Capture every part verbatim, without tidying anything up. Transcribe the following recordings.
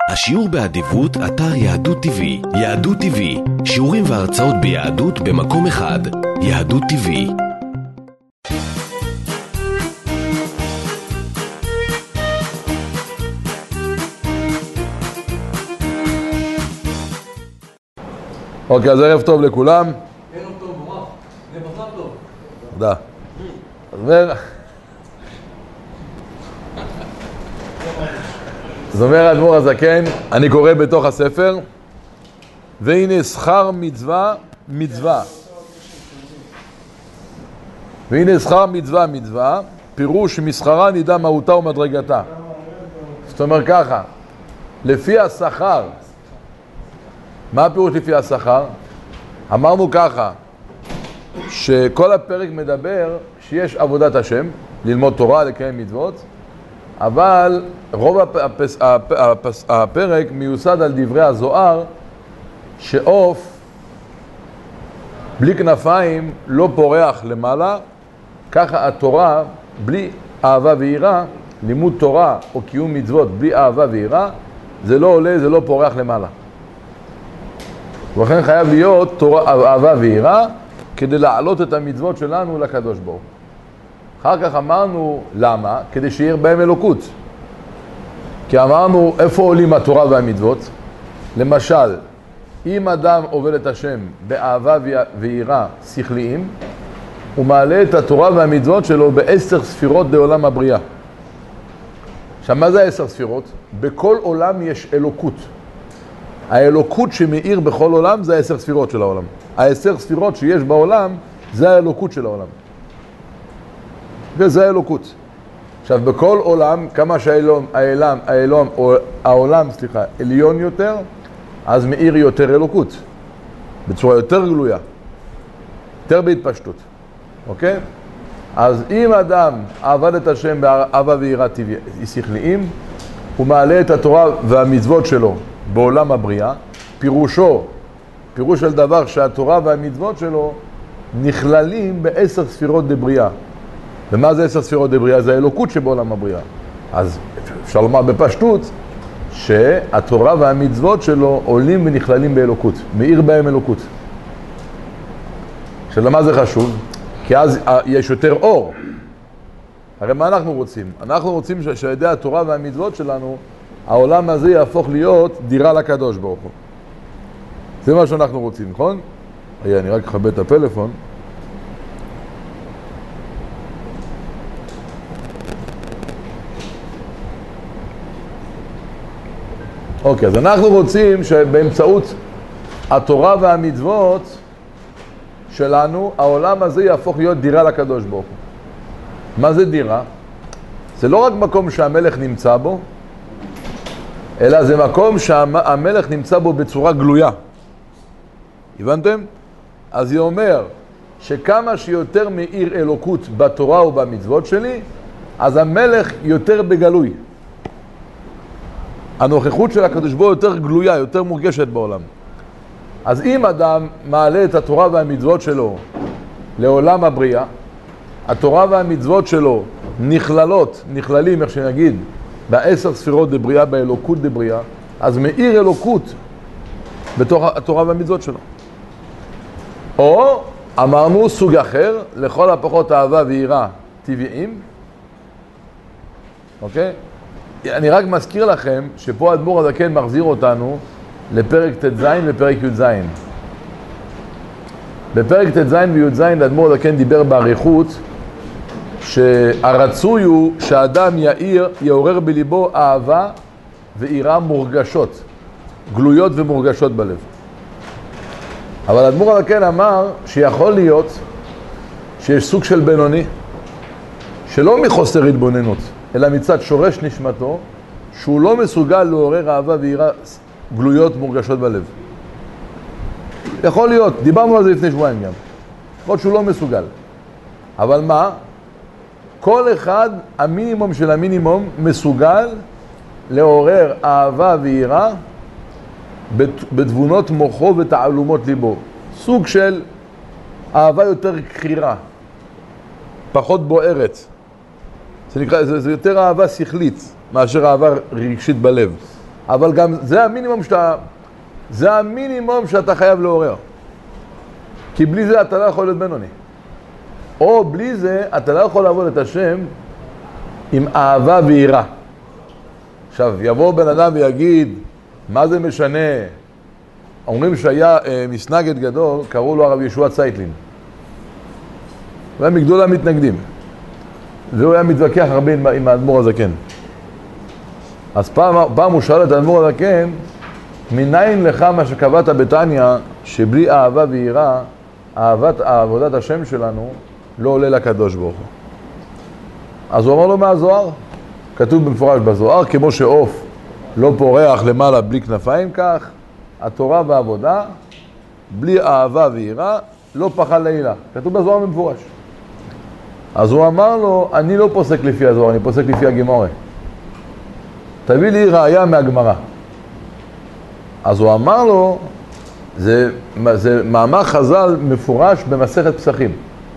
השיעור באדיבות, אתר יהדות טבעי. יהדות טבעי, שיעורים והרצאות ביהדות במקום אחד. יהדות טבעי. אוקיי, אז ערב טוב לכולם. ערב טוב, מורח. לבשר טוב. תודה. אז אומר... אז אומר האדמו"ר הזקן, אני קורא בתוך הספר, והנה שכר מצווה, מצווה. והנה שכר מצווה, מצווה, פירוש משכרה נדע מהותה ומדרגתה. זאת אומרת ככה, לפי השכר, מה הפירוש לפי השכר? אמרנו ככה, שכל הפרק מדבר שיש עבודת השם, ללמוד תורה, לקיים מצוות, אבל רוב הפס, הפס, הפרק מיוסד על דברי הזוהר, שעוף בלי כנפיים לא פורח למעלה, ככה התורה בלי אהבה ויראה, לימוד תורה או קיום מצוות בלי אהבה ויראה, זה לא עולה, זה לא פורח למעלה. ולכן חייב להיות תורה, אהבה ויראה כדי להעלות את המצוות שלנו לקדוש ברוך הוא. אחר כך אמרנו למה? כדי שיהיה בהם אלוקות. כי אמרנו איפה עולים התורה והמצוות? למשל, אם אדם עובד את השם באהבה ויראה שכליים, הוא מעלה את התורה והמצוות שלו בעשר ספירות לעולם הבריאה. עכשיו, מה זה עשר ספירות? בכל עולם יש אלוקות. האלוקות שמאיר בכל עולם זה העשר ספירות של העולם. העשר ספירות שיש בעולם זה האלוקות של העולם. וזה האלוקות. עכשיו, בכל עולם, כמה שהעולם, העולם, העולם, העולם, סליחה, עליון יותר, אז מאיר יותר אלוקות. בצורה יותר גלויה. יותר בהתפשטות. אוקיי? אז אם אדם עבד את השם באהבה ויראה שכליים, הוא מעלה את התורה והמצוות שלו בעולם הבריאה, פירושו, פירוש של דבר שהתורה והמצוות שלו נכללים בעשר ספירות דבריאה. ומה זה עשר ספירות דבריאה? זה האלוקות שבעולם הבריאה. אז אפשר לומר בפשטות שהתורה והמצוות שלו עולים ונכללים באלוקות, מאיר בהם אלוקות. שלמה זה חשוב? כי אז יש יותר אור. הרי מה אנחנו רוצים? אנחנו רוצים שעל ידי התורה והמצוות שלנו העולם הזה יהפוך להיות דירה לקדוש ברוך הוא. זה מה שאנחנו רוצים, נכון? רגע, אני רק אכבד את הפלאפון. אוקיי, אז אנחנו רוצים שבאמצעות התורה והמצוות שלנו, העולם הזה יהפוך להיות דירה לקדוש ברוך הוא. מה זה דירה? זה לא רק מקום שהמלך נמצא בו, אלא זה מקום שהמלך נמצא בו בצורה גלויה. הבנתם? אז היא אומר שכמה שיותר מאיר אלוקות בתורה ובמצוות שלי, אז המלך יותר בגלוי. הנוכחות של הקדוש ברוך הוא יותר גלויה, יותר מורגשת בעולם. אז אם אדם מעלה את התורה והמצוות שלו לעולם הבריאה, התורה והמצוות שלו נכללות, נכללים, איך שנגיד, בעשר ספירות דבריאה, באלוקות דבריאה, אז מאיר אלוקות בתוך התורה והמצוות שלו. או אמרנו סוג אחר, לכל הפחות אהבה ויראה טבעיים. אוקיי? אני רק מזכיר לכם שפה האדמו"ר הזקן מחזיר אותנו לפרק ט"ז ופרק י"ז. בפרק ט"ז וי"ז האדמו"ר הזקן דיבר באריכות שהרצוי הוא שהאדם יאיר, יעורר בליבו אהבה ויראה מורגשות, גלויות ומורגשות בלב. אבל האדמו"ר הזקן אמר שיכול להיות שיש סוג של בינוני, שלא מחוסר התבוננות, אלא מצד שורש נשמתו, שהוא לא מסוגל לעורר אהבה ויראה גלויות מורגשות בלב. יכול להיות, דיברנו על זה לפני שבועיים גם. יכול להיות שהוא לא מסוגל. אבל מה? כל אחד, המינימום של המינימום, מסוגל לעורר אהבה ויראה בתבונות מוחו ותעלומות ליבו. סוג של אהבה יותר קרירה, פחות בוערת. זה נקרא, זה, זה יותר אהבה שכלית מאשר אהבה רגשית בלב. אבל גם זה המינימום שאתה, זה המינימום שאתה חייב לעורר. כי בלי זה אתה לא יכול להיות בינוני. או בלי זה אתה לא יכול לעבוד את השם עם אהבה ויראה. עכשיו, יבוא בן אדם ויגיד, מה זה משנה? אומרים שהיה אה, מסנגד גדול, קראו לו הרב ישוע צייטלין. הוא היה מגדול המתנגדים. והוא היה מתווכח הרבה עם, עם האדמו"ר הזקן. אז פעם, פעם הוא שאל את האדמו"ר הזקן, מניין לך מה שקבעת בתניא, שבלי אהבה ויראה, אהבת עבודת השם שלנו לא עולה לקדוש ברוך הוא. אז הוא אמר לו מהזוהר, כתוב במפורש בזוהר, כמו שעוף לא פורח למעלה בלי כנפיים, כך התורה והעבודה, בלי אהבה ויראה, לא פחל לילה. כתוב בזוהר במפורש. אז הוא אמר לו, אני לא פוסק לפי הזוהר, אני פוסק לפי הגמרא. תביא לי ראיה מהגמרא. אז הוא אמר לו, זה, זה מאמר חז"ל מפורש במסכת פסחים.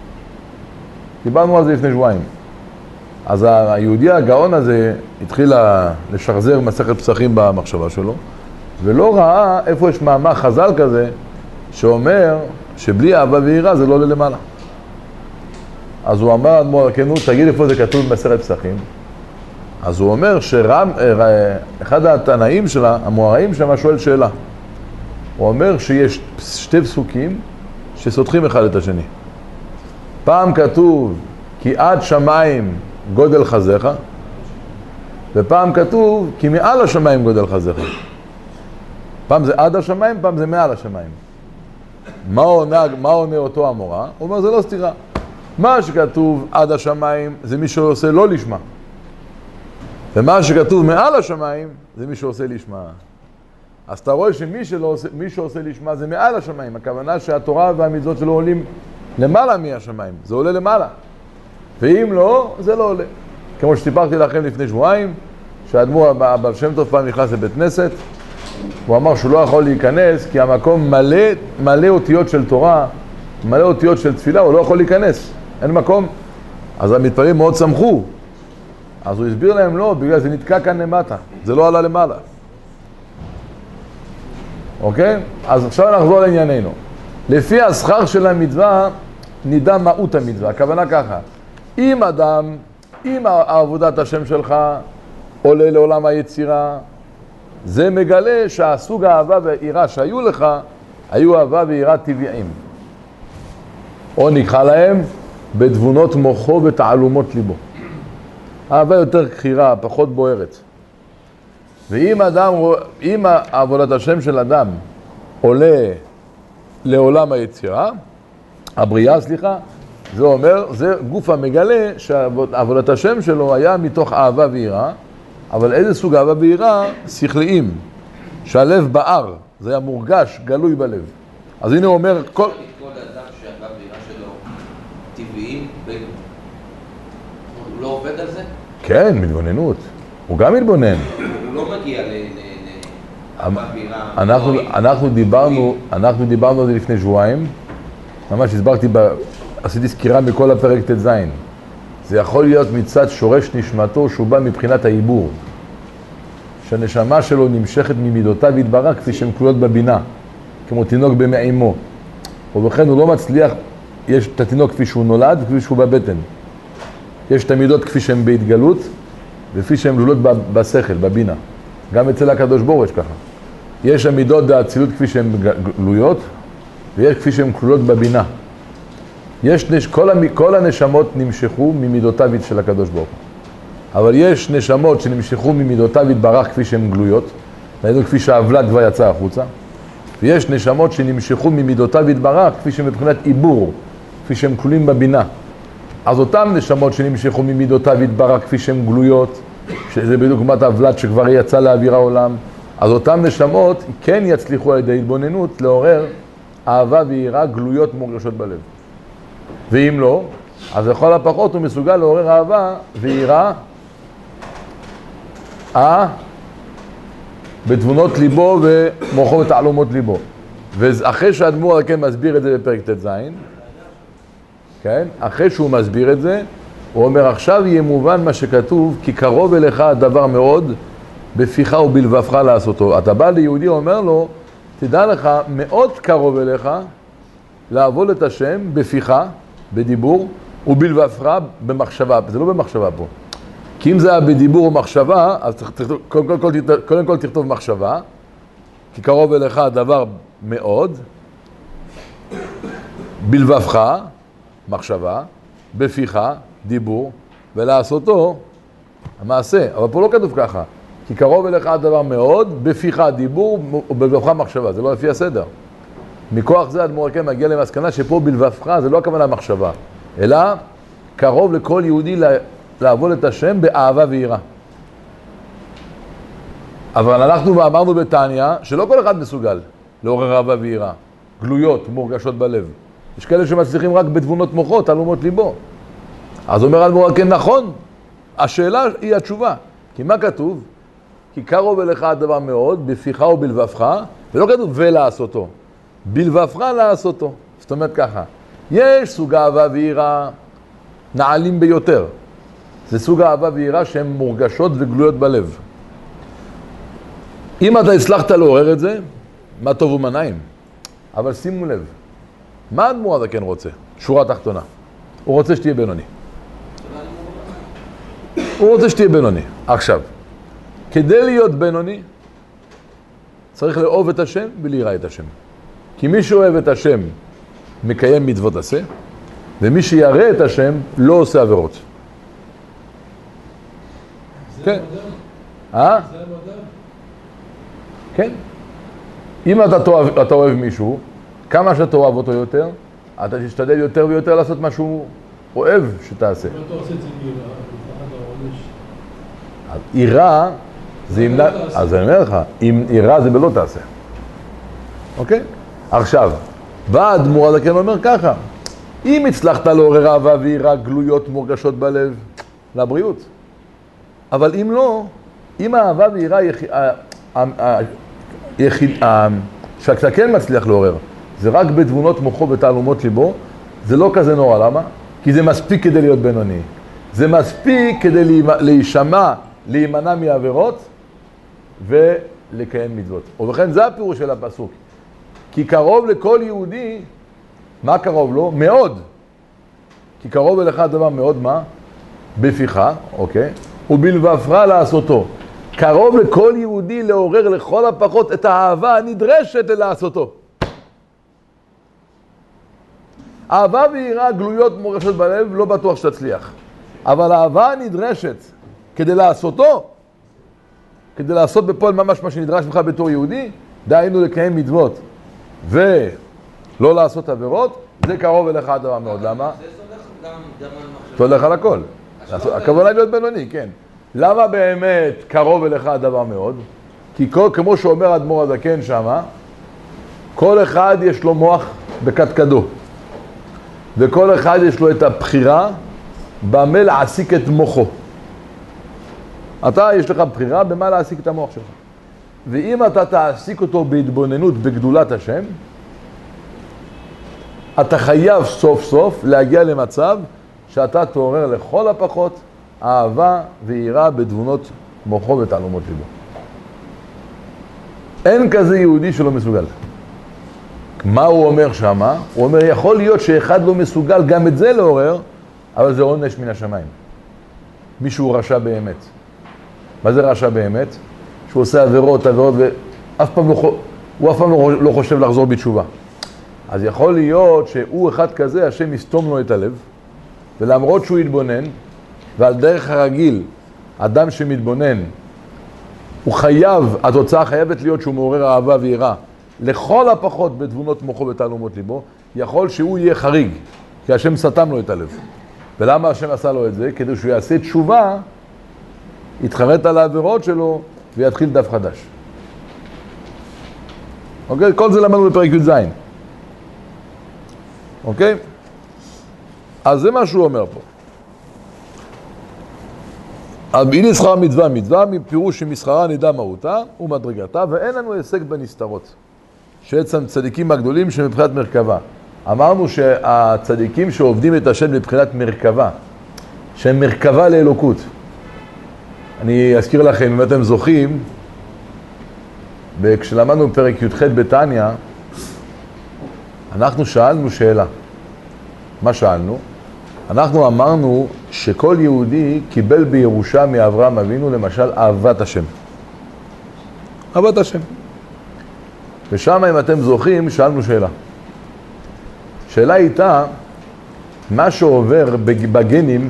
דיברנו על זה לפני שבועיים. אז היהודי הגאון הזה התחיל לשחזר מסכת פסחים במחשבה שלו, ולא ראה איפה יש מאמר חז"ל כזה, שאומר שבלי אהבה ויראה זה לא עולה למעלה. אז הוא אמר, אדמו"ר הזקן, תגיד איפה זה כתוב במסכת פסחים. אז הוא אומר שאחד התנאים שלה, המואראים שמה שואל שאלה. הוא אומר שיש שתי פסוקים שסותחים אחד את השני. פעם כתוב כי עד שמיים גודל חזיך, ופעם כתוב כי מעל השמיים גודל חזיך. פעם זה עד השמיים, פעם זה מעל השמיים. מה עונה, מה עונה אותו המורה? הוא אומר, זה לא סתירה. מה שכתוב עד השמיים זה מי שעושה לא לשמה. ומה שכתוב מעל השמיים זה מי שעושה לשמה. אז אתה רואה שמי שלא עושה, מי שעושה לשמה זה מעל השמיים. הכוונה שהתורה והמצוות שלו עולים למעלה מהשמיים. זה עולה למעלה. ואם לא, זה לא עולה. כמו שסיפרתי לכם לפני שבועיים, שהאדמו"ר הבעל שם טוב פעם נכנס לבית כנסת, הוא אמר שהוא לא יכול להיכנס כי המקום מלא, מלא אותיות של תורה, מלא אותיות של תפילה, הוא לא יכול להיכנס. אין מקום. אז המתפללים מאוד שמחו. אז הוא הסביר להם לא, בגלל זה נתקע כאן למטה. זה לא עלה למעלה. אוקיי? אז עכשיו נחזור לענייננו. לפי השכר של המצווה, נדע מהות המצווה. הכוונה ככה. אם אדם, אם עבודת השם שלך עולה לעולם היצירה, זה מגלה שהסוג האהבה והיראה שהיו לך, היו אהבה ויראה טבעיים. או נקרא להם בתבונות מוחו ותעלומות ליבו. אהבה יותר כחירה, פחות בוערת. ואם אדם, אם עבודת השם של אדם עולה לעולם היצירה, הבריאה, סליחה, זה אומר, זה גוף המגלה שעבודת השם שלו היה מתוך אהבה ויראה, אבל איזה סוג אהבה ויראה? שכליים, שהלב בער, זה היה מורגש, גלוי בלב. אז הנה הוא אומר, כל... כל אדם שאהבה ויראה שלו טבעיים, הוא לא עובד על זה? כן, מתבוננות. הוא גם מתבונן. הוא לא מגיע לאהבה ויראה. אנחנו, אנחנו דיברנו, אנחנו דיברנו על זה לפני שבועיים. ממש הסברתי, ב... עשיתי סקירה מכל הפרק ט"ז. זה יכול להיות מצד שורש נשמתו שהוא בא מבחינת העיבור. שהנשמה שלו נמשכת ממידותיו יתברך כפי שהן כלולות בבינה. כמו תינוק במעימו. ובכן הוא לא מצליח, יש את התינוק כפי שהוא נולד וכפי שהוא בבטן. יש את המידות כפי שהן בהתגלות וכפי שהן כלולות בשכל, בבינה. גם אצל הקדוש ברוך הוא יש ככה. יש המידות והאצילות כפי שהן גלויות ויש כפי שהן כלולות בבינה. יש, כל, כל הנשמות נמשכו ממידותיו של הקדוש ברוך הוא. אבל יש נשמות שנמשכו ממידותיו יתברך כפי שהן גלויות, ראינו כפי שהאבלת כבר יצא החוצה, ויש נשמות שנמשכו ממידותיו יתברך כפי שהן מבחינת עיבור, כפי שהן כלולים בבינה. אז אותם נשמות שנמשכו ממידותיו יתברך כפי שהן גלויות, שזה בדיוק כמעט האבלת שכבר יצא לאוויר העולם, אז אותם נשמות כן יצליחו על ידי התבוננות לעורר אהבה ויראה גלויות מורגשות בלב. ואם לא, אז לכל הפחות הוא מסוגל לעורר אהבה ויראה אה, בתבונות ליבו ומוחו ותעלומות ליבו. ואחרי שהאדמו"ר הזקן מסביר את זה בפרק ט"ז, כן? אחרי שהוא מסביר את זה, הוא אומר עכשיו יהיה מובן מה שכתוב, כי קרוב אליך הדבר מאוד, בפיך ובלבבך לעשותו. אתה בא ליהודי אומר לו, תדע לך, מאוד קרוב אליך לעבוד את השם בפיך, בדיבור, ובלבבך במחשבה. זה לא במחשבה פה. כי אם זה היה בדיבור ומחשבה, אז תכתוב, קודם, כל, קודם כל תכתוב מחשבה, כי קרוב אליך הדבר מאוד, בלבבך, מחשבה, בפיך, דיבור, ולעשותו, המעשה. אבל פה לא כתוב ככה, כי קרוב אליך הדבר מאוד, בפיך, דיבור, ובלבבך מחשבה. זה לא לפי הסדר. מכוח זה אדמו"ר הזקן מגיע למסקנה שפה בלבבך זה לא הכוונה מחשבה, אלא קרוב לכל יהודי לעבוד את השם באהבה ויראה. אבל אנחנו אמרנו בתניא שלא כל אחד מסוגל לעורר אהבה ויראה, גלויות, מורגשות בלב. יש כאלה שמצליחים רק בתבונות מוחות, תעלומות ליבו. אז אומר אדמו"ר הזקן, נכון, השאלה היא התשובה. כי מה כתוב? כי קרוב אליך הדבר מאוד, בפיך ובלבבך, ולא כתוב ולעשותו. בלבבך לעשותו. זאת אומרת ככה, יש סוג אהבה ויראה נעלים ביותר. זה סוג אהבה ויראה שהן מורגשות וגלויות בלב. אם אתה הצלחת לעורר את זה, מה טוב ומה נעים. אבל שימו לב, מה האדמו"ר הזקן רוצה? שורה תחתונה. הוא רוצה שתהיה בינוני. הוא רוצה שתהיה בינוני. עכשיו, כדי להיות בינוני, צריך לאהוב את השם ולהיראה את השם. כי מי שאוהב את השם מקיים מצוות עשה, ומי שיראה את השם לא עושה עבירות. זה כן. המודל? אה? זה המודל? כן. אם אתה תאהב, אתה אוהב מישהו, כמה שאתה אוהב אותו יותר, אתה תשתדל יותר ויותר לעשות מה שהוא אוהב שתעשה. אם אתה עושה את זה מירה, מפחד העונש. עירה זה אם... אז אני אומר לך, אם עירה זה בלא תעשה. אוקיי? עכשיו, בא האדמו"ר הזקן אומר ככה, אם הצלחת לעורר אהבה ויראה גלויות מורגשות בלב, לבריאות. אבל אם לא, אם האהבה ויראה שאתה כן מצליח לעורר, זה רק בתבונות מוחו ותעלומות ליבו, זה לא כזה נורא. למה? כי זה מספיק כדי להיות בינוני. זה מספיק כדי להישמע, להימנע מעבירות ולקיים מצוות. ובכן זה הפירוש של הפסוק. כי קרוב לכל יהודי, מה קרוב לו? מאוד. כי קרוב אליך הדבר מאוד מה? בפיך, אוקיי? ובלבבך לעשותו. קרוב לכל יהודי לעורר לכל הפחות את האהבה הנדרשת לעשותו. אהבה ויראה גלויות מורגשות בלב, לא בטוח שתצליח. אבל האהבה הנדרשת כדי לעשותו, כדי לעשות בפועל ממש מה שנדרש ממך בתור יהודי, דהיינו לקיים מצוות ולא לעשות עבירות, זה קרוב אליך הדבר מאוד. למה? זה סולח גם על מחשבה. סולח על הכל. הכוונה להיות בינוני, כן. למה באמת קרוב אליך הדבר מאוד? כי כל, כמו שאומר אדמו"ר הזקן שמה, כל אחד יש לו מוח בקדקדו. וכל אחד יש לו את הבחירה במה להעסיק את מוחו. אתה, יש לך בחירה במה להעסיק את המוח שלך. ואם אתה תעסיק אותו בהתבוננות בגדולת השם, אתה חייב סוף סוף להגיע למצב שאתה תעורר לכל הפחות אהבה ויראה בתבונות מוחו ותעלומות ליבו. אין כזה יהודי שלא מסוגל. מה הוא אומר שמה? הוא אומר, יכול להיות שאחד לא מסוגל גם את זה לעורר, אבל זה עונש מן השמיים. מישהו רשע באמת. מה זה רשע באמת? שהוא עושה עבירות, עבירות, ואף פעם לא, הוא אף פעם לא, לא חושב לחזור בתשובה. אז יכול להיות שהוא אחד כזה, השם יסתום לו את הלב, ולמרות שהוא יתבונן, ועל דרך הרגיל, אדם שמתבונן, הוא חייב, התוצאה חייבת להיות שהוא מעורר אהבה ויראה, לכל הפחות בתבונות מוחו ותעלומות ליבו, יכול שהוא יהיה חריג, כי השם סתם לו את הלב. ולמה השם עשה לו את זה? כדי שהוא יעשה תשובה, יתחרט על העבירות שלו, ויתחיל דף חדש. אוקיי? כל זה למדנו בפרק י"ז. אוקיי? אז זה מה שהוא אומר פה. הנה שכר מצווה מצווה, מפירוש שמסחרה נדע מהותה ומדרגתה, ואין לנו הישג בנסתרות. שעצם צדיקים הגדולים שמבחינת מרכבה. אמרנו שהצדיקים שעובדים את השם מבחינת מרכבה, שהם מרכבה לאלוקות. אני אזכיר לכם, אם אתם זוכרים, כשלמדנו בפרק י"ח בתניא, אנחנו שאלנו שאלה. מה שאלנו? אנחנו אמרנו שכל יהודי קיבל בירושה מאברהם אבינו, למשל, אהבת השם. אהבת השם. ושם, אם אתם זוכרים, שאלנו שאלה. שאלה הייתה, מה שעובר בגנים,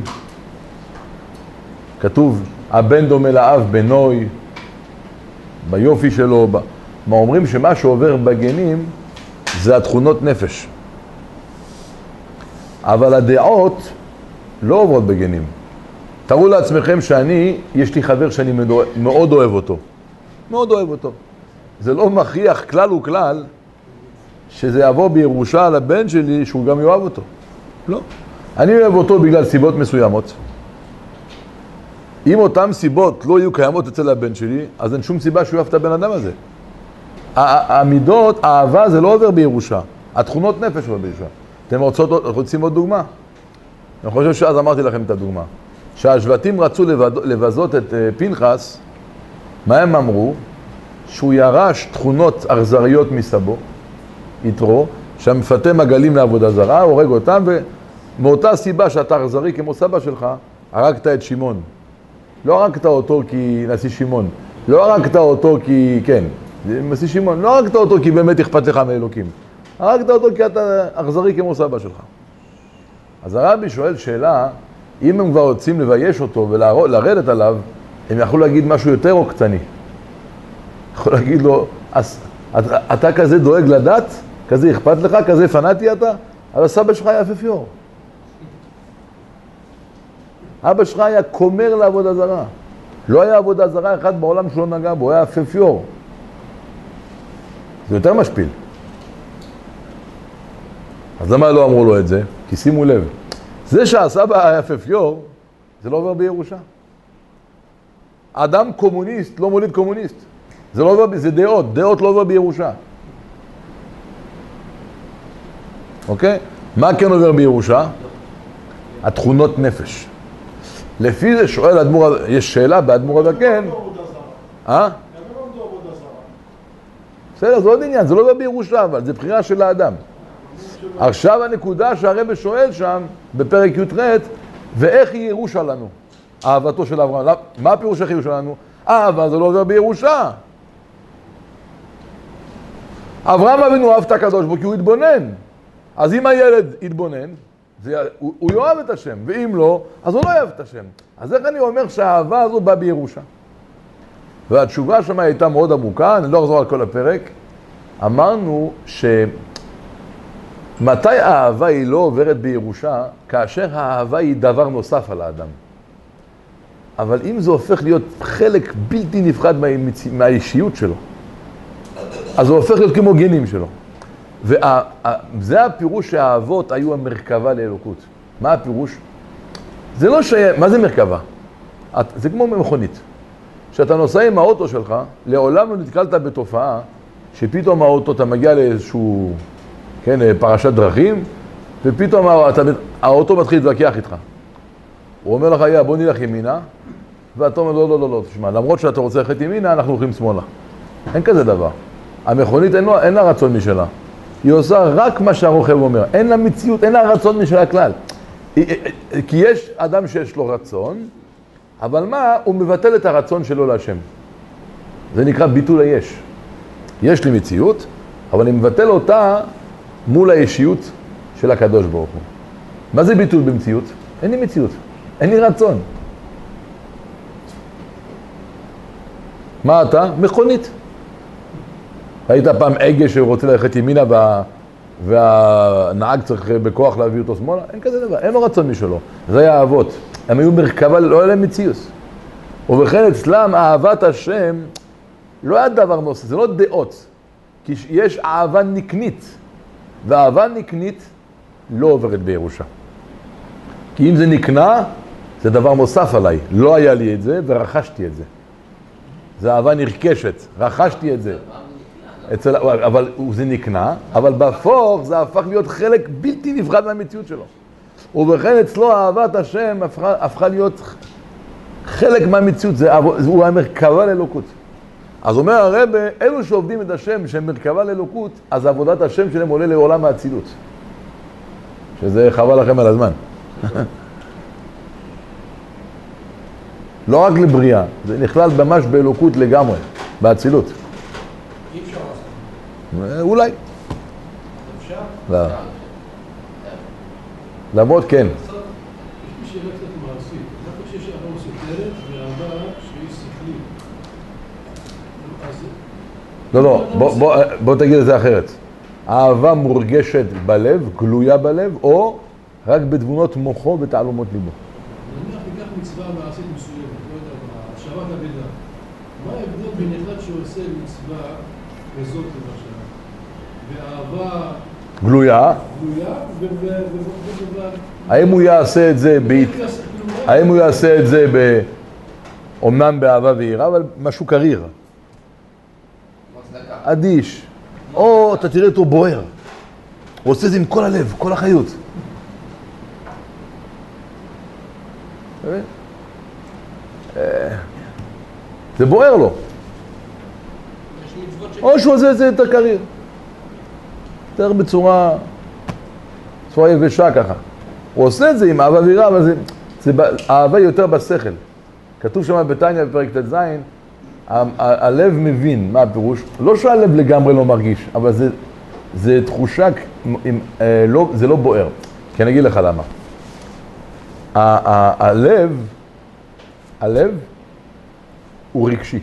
כתוב, הבן דומה לאב בנוי, ביופי שלו, ב... מה אומרים שמה שעובר בגנים זה התכונות נפש. אבל הדעות לא עוברות בגנים. תראו לעצמכם שאני, יש לי חבר שאני מאוד אוהב אותו. מאוד אוהב אותו. זה לא מכריח כלל וכלל שזה יבוא בירושה על הבן שלי שהוא גם יאהב אותו. לא. אני אוהב אותו בגלל סיבות מסוימות. אם אותן סיבות לא יהיו קיימות אצל הבן שלי, אז אין שום סיבה שהוא יאהב את הבן אדם הזה. המידות, האהבה זה לא עובר בירושה. התכונות נפש עובר בירושה. אתם רוצות, רוצים עוד דוגמה? אני חושב שאז אמרתי לכם את הדוגמה. שהשבטים רצו לבזות את פנחס, מה הם אמרו? שהוא ירש תכונות אכזריות מסבו, יתרו, שהמפתה מגלים לעבודה זרה, הורג אותם, ומאותה סיבה שאתה אכזרי כמו סבא שלך, הרגת את שמעון. לא הרגת אותו כי נשיא שמעון. לא הרגת אותו כי, כן, נשיא שמעון. לא הרגת אותו כי באמת אכפת לך מאלוקים. הרגת אותו כי אתה אכזרי כמו סבא שלך. אז הרבי שואל שאלה, אם הם כבר רוצים לבייש אותו ולרדת עליו, הם יכולו להגיד משהו יותר עוקצני. יכול להגיד לו, אתה, אתה כזה דואג לדת? כזה אכפת לך? כזה פנאטי אתה? אבל סבא שלך היה אפפיור. אבא שלך היה כומר לעבודה זרה. לא היה עבודה זרה אחד בעולם שלא נגע בו, הוא היה אפפיור. זה יותר משפיל. אז למה לא אמרו לו את זה? כי שימו לב, זה שהסבא היה אפפיור, זה לא עובר בירושה. אדם קומוניסט לא מוליד קומוניסט. זה לא עובר, זה דעות, דעות לא עובר בירושה. אוקיי? מה כן עובר בירושה? התכונות נפש. לפי זה שואל אדמו"ר, יש שאלה באדמו"ר הזקן. אה? בסדר, זה עוד עניין, זה לא עובר בירושה, אבל זה בחירה של האדם. עכשיו הנקודה שהרבא שואל שם, בפרק י"ח, ואיך היא ירושה לנו? אהבתו של אברהם. מה הפירוש איך ירושה לנו? אהבה זה לא עובר בירושה. אברהם אבינו אהב את הקדוש ברוך הוא כי הוא התבונן. אז אם הילד יתבונן, זה, הוא, הוא יאהב את השם, ואם לא, אז הוא לא יאהב את השם. אז איך אני אומר שהאהבה הזו באה בירושה? והתשובה שם הייתה מאוד עמוקה, אני לא אחזור על כל הפרק. אמרנו שמתי האהבה היא לא עוברת בירושה, כאשר האהבה היא דבר נוסף על האדם. אבל אם זה הופך להיות חלק בלתי נפרד מה, מהאישיות שלו, אז זה הופך להיות כמו גנים שלו. וזה הפירוש שהאהבות היו המרכבה לאלוקות. מה הפירוש? זה לא ש... מה זה מרכבה? זה כמו מכונית. כשאתה נוסע עם האוטו שלך, לעולם לא נתקלת בתופעה שפתאום האוטו, אתה מגיע לאיזשהו, כן, פרשת דרכים, ופתאום אתה, האוטו מתחיל להתווכח איתך. הוא אומר לך, יא, בוא נלך ימינה, ואתה אומר, לא, לא, לא, לא, תשמע, למרות שאתה רוצה ללכת ימינה, אנחנו הולכים שמאלה. אין כזה דבר. המכונית אין, אין לה רצון משלה. היא עושה רק מה שהרוכב אומר. אין לה מציאות, אין לה רצון משלה כלל. כי יש אדם שיש לו רצון, אבל מה? הוא מבטל את הרצון שלו להשם. זה נקרא ביטול היש. יש לי מציאות, אבל אני מבטל אותה מול האישיות של הקדוש ברוך הוא. מה זה ביטול במציאות? אין לי מציאות. אין לי רצון. מה אתה? מכונית. ראית פעם עגל שרוצה ללכת ימינה וה... והנהג צריך בכוח להביא אותו שמאלה? אין כזה דבר, אין לו רצון משלו. זה היה אהבות. הם היו מרכבה, לא היה להם מציאות. ובכן אצלם אהבת השם לא היה דבר נושא, זה לא דעות. כי יש אהבה נקנית, ואהבה נקנית לא עוברת בירושה. כי אם זה נקנה, זה דבר נוסף עליי. לא היה לי את זה ורכשתי את זה. זה אהבה נרכשת, רכשתי את זה. אצל, אבל זה נקנה, אבל בפור זה הפך להיות חלק בלתי נפרד מהמציאות שלו. ובכן אצלו אהבת השם הפכה, הפכה להיות חלק מהמציאות, זה, הוא המרכבה לאלוקות. אז אומר הרב, אלו שעובדים את השם, שהם מרכבה לאלוקות, אז עבודת השם שלהם עולה לעולם האצילות. שזה חבל לכם על הזמן. לא רק לבריאה, זה נכלל ממש באלוקות לגמרי, באצילות. אי אפשר לעשות. אולי. אפשר? לא. למרות כן. יש לי שאלה קצת מעשית. אני חושב שאהבה סותרת ואהבה שהיא שכלית. אז... לא, לא, בוא, בוא, בוא תגיד את זה אחרת. אהבה מורגשת בלב, גלויה בלב, או רק בתבונות מוחו ותעלומות ליבו. נניח ניקח מצווה מעשית מסוימת, לא יודע מה, השבת אבדה. מה ההבדל בין אחד שעושה מצווה כזאת למשל, ואהבה גלויה? גלויה, ובדבר... האם הוא יעשה את זה ב... האם הוא יעשה את זה ב... אומנם באהבה ויראה, אבל משהו קריר. אדיש. או אתה תראה אותו בוער. הוא עושה את זה עם כל הלב, כל החיות. זה בוער לו. או שהוא עושה את זה יותר קריר. יותר בצורה... בצורה יבשה ככה. הוא עושה את זה עם אהבה ויראה, אבל זה... זה אהבה יותר בשכל. כתוב שם בתניא בפרק ט"ז, הלב מבין מה הפירוש. לא שהלב לגמרי לא מרגיש, אבל זה, זה תחושה, עם, לא, זה לא בוער. כי אני אגיד לך למה. ה- ה- הלב, הלב הוא רגשי.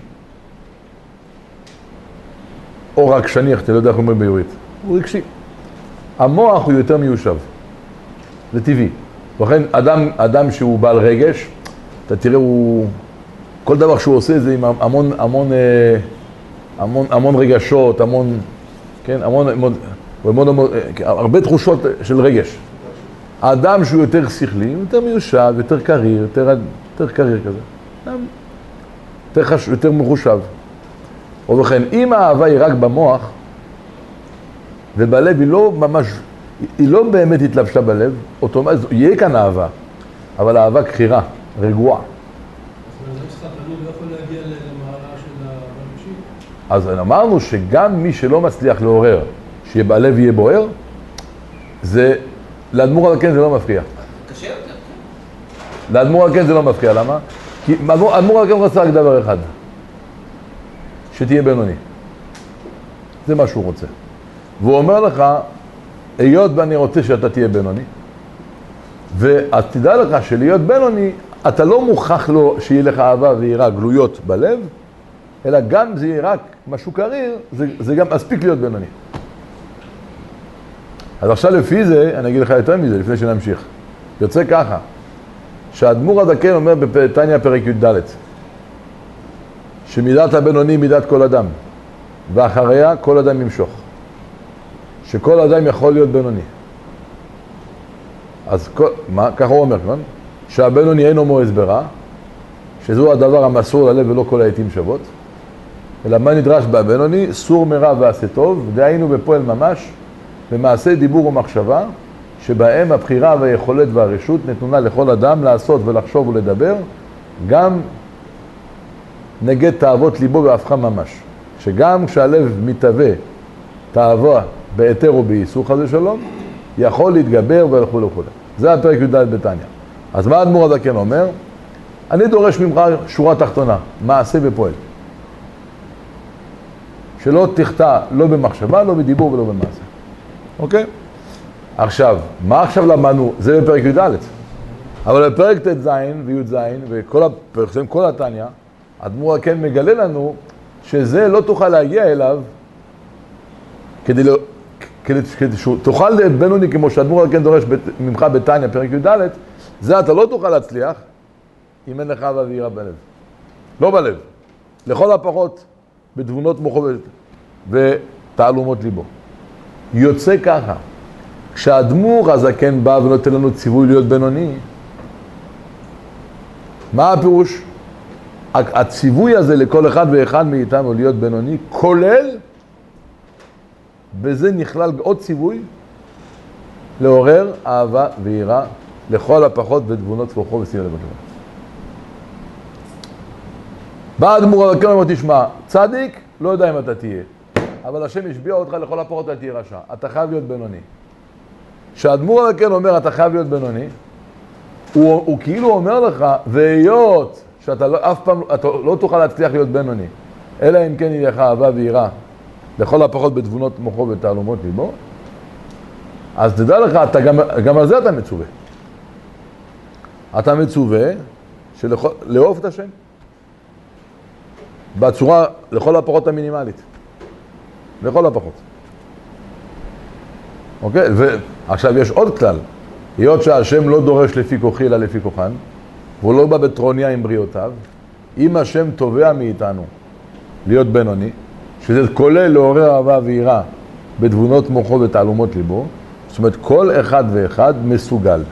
או רגשני, אתה לא יודע איך אומרים בעברית. הוא רגשי. המוח הוא יותר מיושב. זה טבעי. ולכן אדם, אדם שהוא בעל רגש, אתה תראה, הוא... כל דבר שהוא עושה זה עם המון, המון, המון, המון רגשות, המון, כן, המון, המון, המון, המון, הרבה תחושות של רגש. האדם שהוא יותר שכלי, יותר מיושב, יותר קריר, יותר, יותר קריר כזה. יותר, חש, יותר מחושב. ובכן, אם האהבה היא רק במוח, ובלב היא לא ממש, היא לא באמת התלבשה בלב, אוטומטית, יהיה כאן אהבה, אבל האהבה קחירה, רגועה. אז אמרנו שגם מי שלא מצליח לעורר, שיהיה בלב יהיה בוער, זה, לאדמו"ר הזקן זה לא מפריע. קשה יותר, כן. לאדמו"ר הזקן זה לא מפריע, למה? כי אדמו"ר הזקן רצה רק דבר אחד, שתהיה בינוני. זה מה שהוא רוצה. והוא אומר לך, היות ואני רוצה שאתה תהיה בינוני, ואז תדע לך שלהיות בינוני, אתה לא מוכרח לו שיהיה לך אהבה ויראה גלויות בלב, אלא גם זה יהיה רק משהו קריר, זה, זה גם מספיק להיות בינוני. אז עכשיו לפי זה, אני אגיד לך יותר מזה, לפני שנמשיך. יוצא ככה, שהאדמו"ר הזקן אומר בתניא פרק י"ד, שמידת הבינוני מידת כל אדם, ואחריה כל אדם ימשוך. שכל אדם יכול להיות בינוני. אז כל, מה? ככה הוא אומר, כן? שהבינוני אינו מואס ברע, שזהו הדבר המסור ללב ולא כל העתים שוות. אלא מה נדרש בבינוני? סור מרע ועשה טוב, דהיינו בפועל ממש, במעשה דיבור ומחשבה, שבהם הבחירה והיכולת והרשות נתונה לכל אדם לעשות ולחשוב ולדבר, גם נגד תאוות ליבו והפכה ממש. שגם כשהלב מתהווה תאווה בהיתר או באיסור חס ושלום, יכול להתגבר וכו' וכו'. זה הפרק י"ד בתניא. אז מה האדמו"ר הזקן אומר? אני דורש ממך שורה תחתונה, מעשה ופועל. שלא תחטא לא במחשבה, לא בדיבור ולא במעשה. אוקיי? עכשיו, מה עכשיו למדנו? זה בפרק י"ד. אבל בפרק ט"ז וי"ז וכל הפרק, כל התניא, האדמו"ר הזקן מגלה לנו שזה לא תוכל להגיע אליו כדי, לא, כדי, כדי שתוכל להיות בינוני כמו שהאדמו"ר הזקן דורש ממך בתניא פרק י"ד, זה אתה לא תוכל להצליח אם אין לך אהבה ויראה בלב. לא בלב. לכל הפחות בתבונות מוחו ותעלומות ליבו. יוצא ככה, כשהאדמו"ר הזקן בא ונותן לנו ציווי להיות בינוני, מה הפירוש? הציווי הזה לכל אחד ואחד מאיתנו להיות בינוני, כולל, בזה נכלל עוד ציווי, לעורר אהבה ויראה לכל הפחות בתבונות מוחו ושים לב. בא האדמו"ר הזקן ואומר, תשמע, צדיק, לא יודע אם אתה תהיה, אבל השם השביע אותך לכל הפחות אל תהיה רשע, אתה חייב להיות בינוני. כשהאדמו"ר הזקן אומר, אתה חייב להיות בינוני, הוא, הוא כאילו אומר לך, והיות שאתה לא, אף פעם, אתה לא תוכל להצליח להיות בינוני, אלא אם כן יהיה לך אהבה ויראה, לכל הפחות בתבונות מוחו ותעלומות ליבו, אז תדע לך, אתה גם, גם על זה אתה מצווה. אתה מצווה לאהוב את השם. בצורה, לכל הפחות המינימלית. לכל הפחות. אוקיי? ועכשיו יש עוד כלל. היות שהשם לא דורש לפי כוחי אלא לפי כוחן, והוא לא בא בטרוניה עם בריאותיו, אם השם תובע מאיתנו להיות בינוני, שזה כולל לעורר אהבה ויראה בתבונות מוחו ותעלומות ליבו, זאת אומרת, כל אחד ואחד מסוגל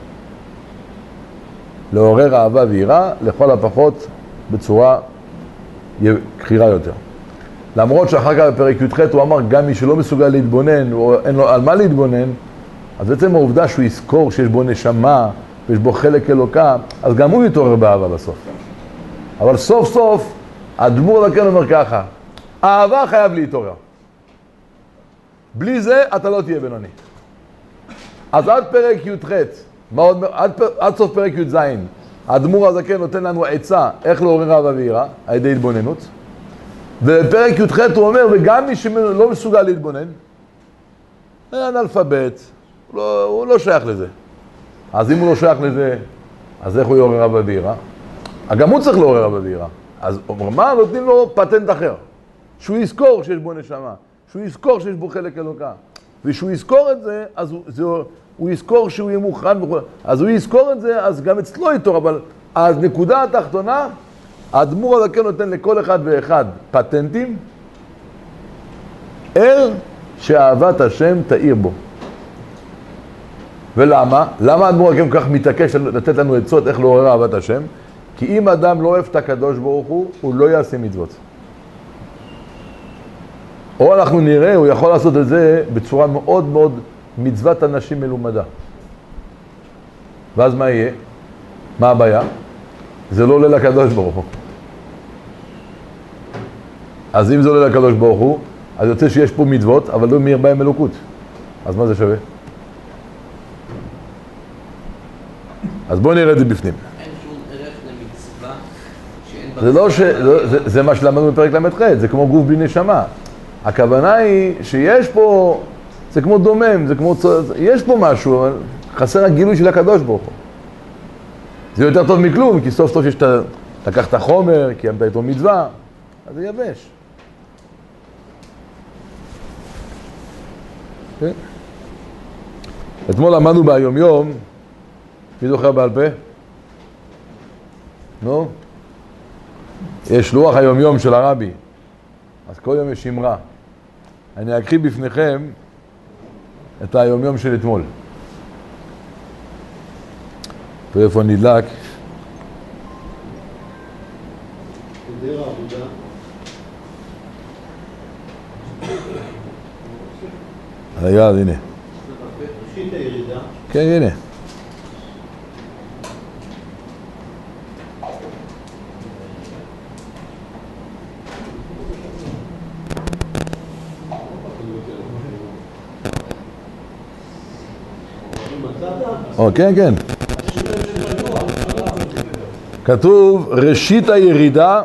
לעורר אהבה ויראה, לכל הפחות בצורה קחירה יותר. למרות שאחר כך בפרק י"ח הוא אמר, גם מי שלא מסוגל להתבונן, או אין לו על מה להתבונן, אז בעצם העובדה שהוא יזכור שיש בו נשמה, ויש בו חלק אלוקה, אז גם הוא יתעורר באהבה בסוף. אבל סוף סוף, האדמו"ר הזקן אומר ככה, האהבה חייב להתעורר. בלי זה אתה לא תהיה בינוני. אז עד פרק י"ח, עד, עד סוף פרק י"ז, האדמו"ר הזקן נותן לנו עצה איך לעורר אהבה ויראה, על ידי התבוננות. ובפרק י"ח הוא אומר, וגם מי שלא מסוגל להתבונן, אנאלפבית, הוא לא, הוא לא שייך לזה. אז אם הוא לא שייך לזה, אז איך הוא יעורר אהבה ויראה? גם הוא צריך לעורר אהבה ויראה. אז אומר, מה? נותנים לו פטנט אחר. שהוא יזכור שיש בו נשמה, שהוא יזכור שיש בו חלק אלוקה. ושהוא יזכור את זה, אז הוא, זה, הוא יזכור שהוא יהיה מוכן וכו'. אז הוא יזכור את זה, אז גם אצלו יתור, אבל הנקודה התחתונה, האדמו"ר הזקן נותן לכל אחד ואחד פטנטים, ער שאהבת השם תאיר בו. ולמה? למה האדמו"ר הזקן כל כך מתעקש לתת לנו עצות איך לעורר אהבת השם? כי אם אדם לא אוהב את הקדוש ברוך הוא, הוא לא יעשה מצוות. או אנחנו נראה, הוא יכול לעשות את זה בצורה מאוד מאוד מצוות אנשים מלומדה. ואז מה יהיה? מה הבעיה? זה לא עולה לקדוש ברוך הוא. אז אם זה עולה לקדוש ברוך הוא, אז יוצא שיש פה מצוות, אבל לא מאיר בהם אלוקות. אז מה זה שווה? אז בואו נראה את זה בפנים. אין שום ערך למצווה שאין בה... זה לא ש... זה, זה מה שלמדנו בפרק למד ח', זה כמו גוף בלי נשמה. הכוונה היא שיש פה, זה כמו דומם, זה כמו... יש פה משהו, אבל חסר הגילוי של הקדוש ברוך הוא. זה יותר טוב מכלום, כי סוף סוף יש את... לקחת חומר, קיימת איתו מצווה, אז זה יבש. כן? אתמול למדנו ביום יום, מי זוכר בעל פה? נו? יש לוח היום יום של הרבי, אז כל יום יש אמרה. אני אקריא בפניכם את היום יום של אתמול. ואיפה נדלק? גדר העבודה. רגע, אז הנה. ראשית הירידה. כן, הנה. או, כן, כן. כתוב ראשית הירידה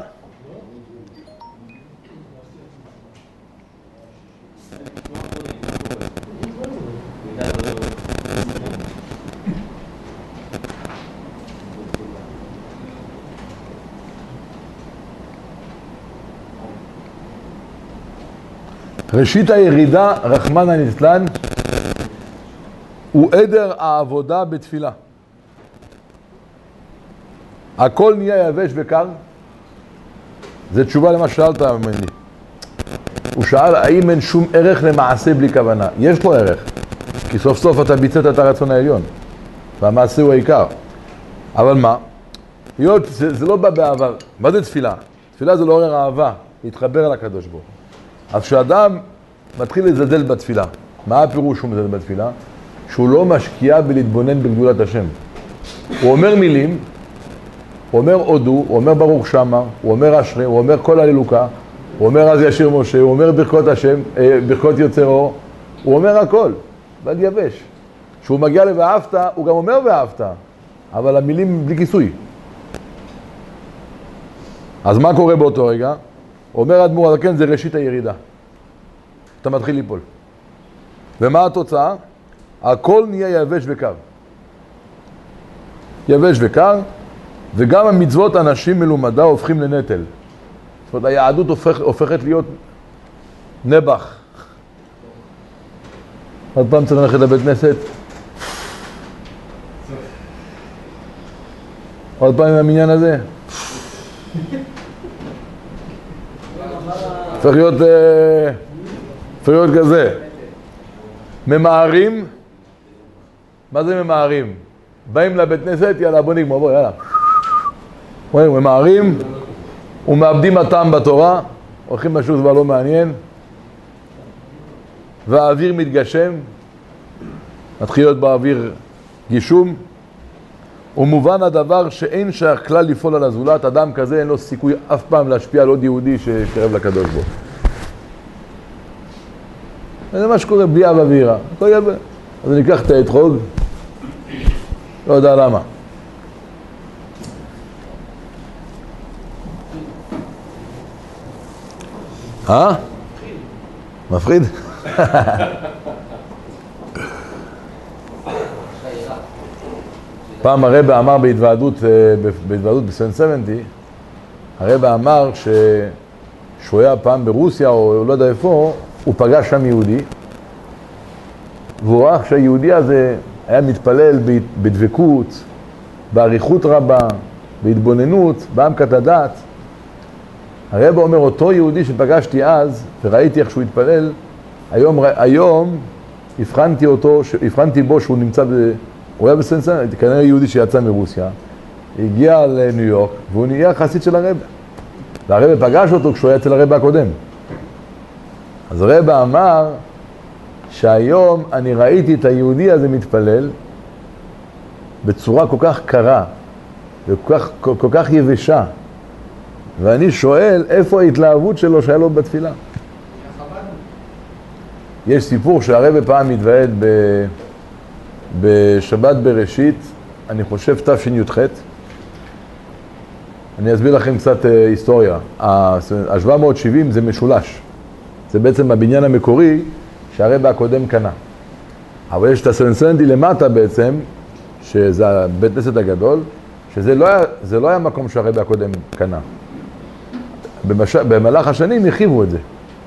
ראשית הירידה, רחמן הניצלן, הוא עדר העבודה בתפילה. הכל נהיה יבש וקר. זה תשובה למה שאלת ממני. הוא שאל האם אין שום ערך למעשה בלי כוונה. יש לו ערך, כי סוף סוף אתה ביצעת את הרצון העליון, והמעשה הוא העיקר. אבל מה? להיות, זה, זה לא בא באהבה. מה זה תפילה? תפילה זה לא עורר אהבה, להתחבר על הקדוש ברוך הוא. אז כשאדם מתחיל לזלזל בתפילה, מה הפירוש שהוא מזלזל בתפילה? שהוא לא משקיע בלהתבונן בגדולת השם. הוא אומר מילים, הוא אומר הודו, הוא אומר ברוך שמה, הוא אומר אשרי, הוא אומר כל הללוקה, הוא אומר אז ישיר משה, הוא אומר ברכות השם, ברכות יוצר אור, הוא אומר הכל, ועד יבש. כשהוא מגיע ל"ואהבת", הוא גם אומר "ואהבת", אבל המילים בלי כיסוי. אז מה קורה באותו רגע? אומר האדמו"ר הזקן, זה ראשית הירידה. אתה מתחיל ליפול. ומה התוצאה? הכל נהיה יבש וקר. יבש וקר, וגם המצוות אנשים מלומדה הופכים לנטל. זאת אומרת, היהדות הופך, הופכת להיות נבח. עוד פעם צריך ללכת לבית כנסת. עוד פעם עם המניין הזה. צריך להיות, צריך להיות כזה. ממהרים. מה זה ממהרים? באים לבית כנסת, יאללה בוא נגמור, בוא יאללה. רואים, ממהרים, ומאבדים הטעם בתורה, הולכים משהו דבר לא מעניין, והאוויר מתגשם, מתחיל להיות באוויר גישום, ומובן הדבר שאין שייך כלל לפעול על הזולת, אדם כזה אין לו סיכוי אף פעם להשפיע על עוד יהודי שקרב לקדוש בו. זה מה שקורה בלי אבא ויראה. אז אני אקח את האתרוג, לא יודע למה. אה? מפחיד? פעם הרבא אמר בהתוועדות, בהתוועדות ב-שבע שבעים, הרבא אמר שהוא היה פעם ברוסיה או לא יודע איפה, הוא פגש שם יהודי, והוא ראה שהיהודי הזה היה מתפלל בדבקות, בעריכות רבה, בהתבוננות, בעמקת הדעת. הרבא אומר, אותו יהודי שפגשתי אז, וראיתי איך שהוא התפלל, היום, היום הבחנתי אותו, הבחנתי בו שהוא נמצא, ב, הוא היה בסנסן, כנראה יהודי שיצא מרוסיה, הגיע לניו יורק, והוא נהיה חסיד של הרבא. והרבא פגש אותו כשהוא היה אצל הרבא הקודם. אז הרבא אמר, שהיום אני ראיתי את היהודי הזה מתפלל בצורה כל כך קרה וכל כך, כל, כל כך יבשה, ואני שואל איפה ההתלהבות שלו שהיה לו בתפילה. יש סיפור שהרבא פעם מתוועד ב, בשבת בראשית, אני חושב תשי"ח. אני אסביר לכם קצת היסטוריה. ה-שבע מאות שבעים זה משולש, זה בעצם הבניין המקורי שהרבא הקודם קנה. אבל יש את הסנסנדי למטה בעצם, שזה הבית כנסת הגדול, שזה לא היה, זה לא היה מקום שהרבא הקודם קנה. במש... במהלך השנים הרחיבו את זה.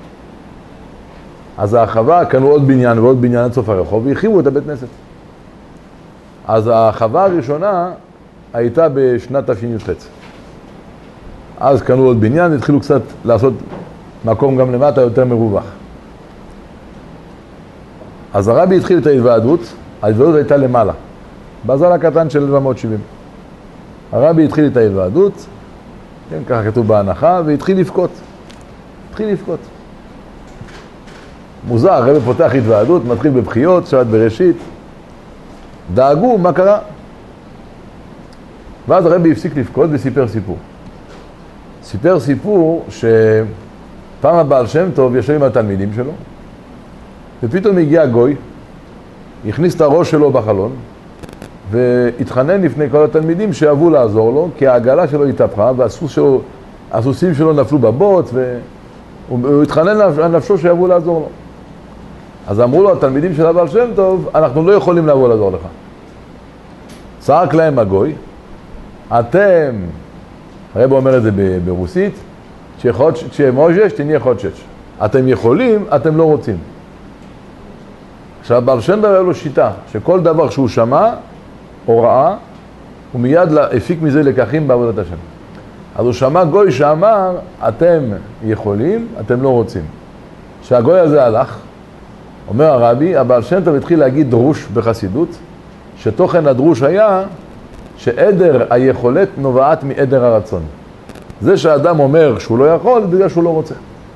אז ההרחבה קנו עוד בניין ועוד בניין עד סוף הרחוב, והרחיבו את הבית כנסת. אז ההרחבה הראשונה הייתה בשנת תשי"ח. אז קנו עוד בניין, התחילו קצת לעשות מקום גם למטה יותר מרווח. אז הרבי התחיל את ההתוועדות, ההתוועדות הייתה למעלה, בזל הקטן של שבע מאות שבעים. הרבי התחיל את ההתוועדות, כן, ככה כתוב בהנחה, והתחיל לבכות. התחיל לבכות. מוזר, הרבי פותח התוועדות, מתחיל בבכיות, שבת בראשית. דאגו, מה קרה? ואז הרבי הפסיק לבכות וסיפר סיפור. סיפר סיפור שפעם הבעל שם טוב ישב עם התלמידים שלו, ופתאום הגיע גוי, הכניס את הראש שלו בחלון, והתחנן לפני כל התלמידים שאהבו לעזור לו, כי העגלה שלו התהפכה, והסוסים שלו נפלו בבוץ, והוא התחנן על נפשו שאהבו לעזור לו. אז אמרו לו, התלמידים של הבעל שם טוב, אנחנו לא יכולים לבוא לעזור לך. צעק להם הגוי, אתם, הרב אומר את זה ברוסית, שמוז'ש תניה חודשש. אתם יכולים, אתם לא רוצים. עכשיו, הבעל שם טוב היה לו שיטה, שכל דבר שהוא שמע, או ראה, הוא מיד הפיק מזה לקחים בעבודת השם. אז הוא שמע גוי שאמר, אתם יכולים, אתם לא רוצים. כשהגוי הזה הלך, אומר הרבי, הבעל שם טוב התחיל להגיד דרוש בחסידות, שתוכן הדרוש היה שעדר היכולת נובעת מעדר הרצון. זה שהאדם אומר שהוא לא יכול, בגלל שהוא לא רוצה.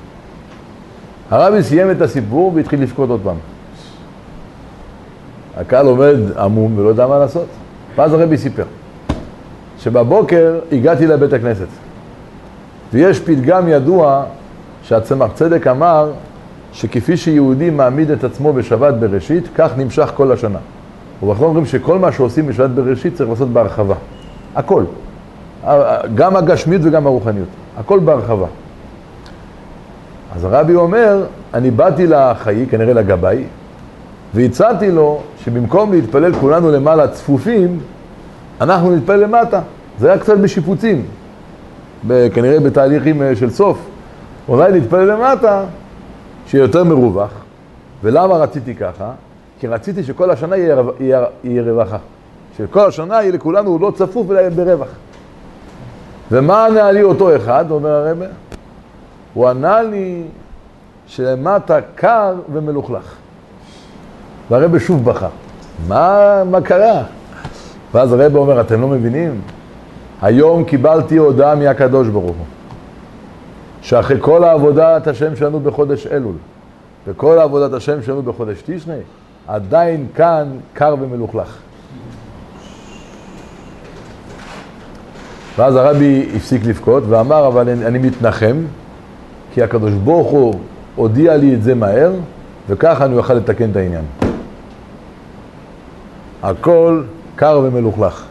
הרבי סיים את הסיפור והתחיל לבכות עוד פעם. הקהל עומד עמום ולא יודע מה לעשות. ואז הרבי סיפר, שבבוקר הגעתי לבית הכנסת. ויש פתגם ידוע שהצמח צדק אמר שכפי שיהודי מעמיד את עצמו בשבת בראשית, כך נמשך כל השנה. ובכלל אומרים שכל מה שעושים בשבת בראשית צריך לעשות בהרחבה. הכל. גם הגשמיות וגם הרוחניות. הכל בהרחבה. אז הרבי אומר, אני באתי לחיי, כנראה לגבאי, והצעתי לו שבמקום להתפלל כולנו למעלה צפופים, אנחנו נתפלל למטה. זה היה קצת בשיפוצים, כנראה בתהליכים של סוף. אולי נתפלל למטה, שיהיה יותר מרווח. ולמה רציתי ככה? כי רציתי שכל השנה יהיה, יהיה, יהיה רווחה. שכל השנה יהיה לכולנו לא צפוף אלא ברווח. ומה ענה לי אותו אחד, אומר הרבי? הוא ענה לי שלמטה קר ומלוכלך. והרבי שוב בכה. מה, מה קרה? ואז הרבי אומר, אתם לא מבינים? היום קיבלתי הודעה מהקדוש ברוך הוא, שאחרי כל העבודת השם שלנו בחודש אלול, וכל העבודת השם שלנו בחודש תשרי, עדיין כאן קר ומלוכלך. ואז הרבי הפסיק לבכות ואמר, אבל אני, אני מתנחם, כי הקדוש ברוך הוא הודיע לי את זה מהר, וככה אני אוכל לתקן את העניין. הכל קר ומלוכלך.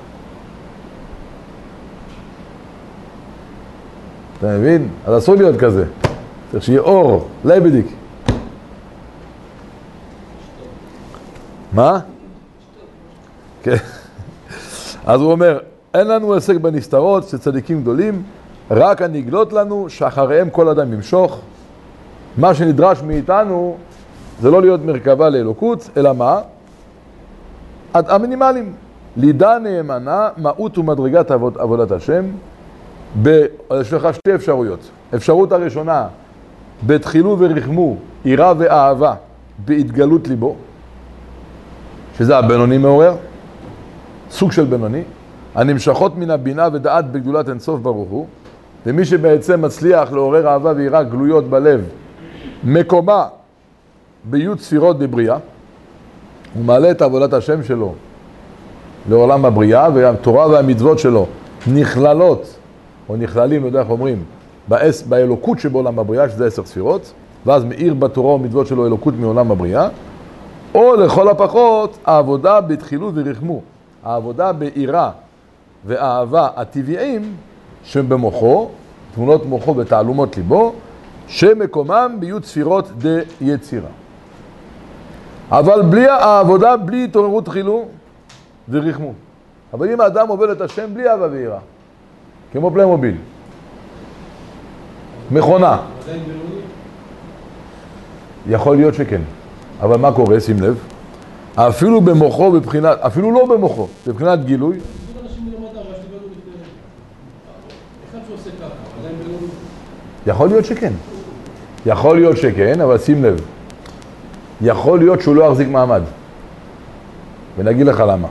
אתה מבין? אז אסור להיות כזה. צריך שיהיה אור, לייבדיק. מה? כן. אז הוא אומר, אין לנו עסק בנסתרות של צדיקים גדולים, רק הנגלות לנו שאחריהם כל אדם ימשוך. מה שנדרש מאיתנו זה לא להיות מרכבה לאלוקות, אלא מה? המינימלים. לידה נאמנה, מהות ומדרגת עבוד, עבודת השם. ב... יש לך שתי אפשרויות. אפשרות הראשונה, בתחילו ורחמו, עירה ואהבה, בהתגלות ליבו, שזה הבינוני מעורר, סוג של בינוני, הנמשכות מן הבינה ודעת בגדולת אינסוף ברוך הוא, ומי שבעצם מצליח לעורר אהבה ועירה גלויות בלב, מקומה בי' ספירות בבריאה, הוא מעלה את עבודת השם שלו לעולם הבריאה, והתורה והמצוות שלו נכללות, או נכללים, לא יודע איך אומרים, באס, באלוקות שבעולם הבריאה, שזה עשר ספירות, ואז מאיר בתורה ומצוות שלו אלוקות מעולם הבריאה, או לכל הפחות, העבודה בתחילות ורחמו, העבודה בעירה ואהבה הטבעיים שבמוחו, תמונות מוחו ותעלומות ליבו, שמקומם בי' ספירות דה יצירה. אבל בלי העבודה, בלי התעוררות תחילו ורחמו. אבל אם האדם עובד את השם בלי אהבה ועירה, כמו פליימוביל, מכונה, יכול להיות שכן. אבל מה קורה? שים לב. אפילו במוחו, בבחינת, אפילו לא במוחו, בבחינת גילוי. יכול להיות שכן. יכול להיות שכן, אבל שים לב. יכול להיות שהוא לא יחזיק מעמד. ונגיד לך למה.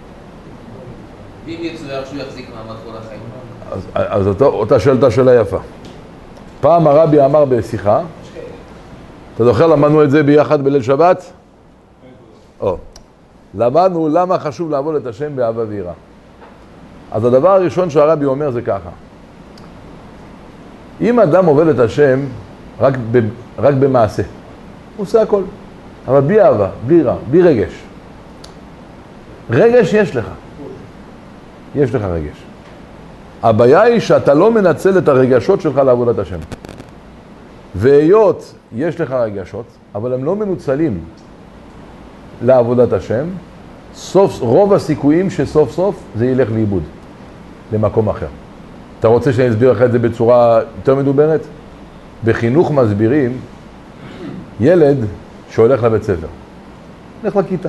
אם יצויר שהוא יחזיק מעמד כל החיים. אז, אז אותה, אותה שאלתה שאלה יפה. פעם הרבי אמר בשיחה, אתה זוכר, למדנו את זה ביחד בליל שבת? או. למדנו למה חשוב לעבוד את השם באהבה ויראה. אז הדבר הראשון שהרבי אומר זה ככה. אם אדם עובד את השם רק, ב, רק במעשה, הוא עושה הכל. אבל בלי אהבה, בלי יראה, בלי רגש. רגש יש לך. יש לך רגש. הבעיה היא שאתה לא מנצל את הרגשות שלך לעבודת השם. והיות יש לך רגשות, אבל הם לא מנוצלים לעבודת השם, סוף, רוב הסיכויים שסוף סוף זה ילך לאיבוד, למקום אחר. אתה רוצה שאני אסביר לך את זה בצורה יותר מדוברת? בחינוך מסבירים, ילד שהולך לבית ספר, הולך לכיתה.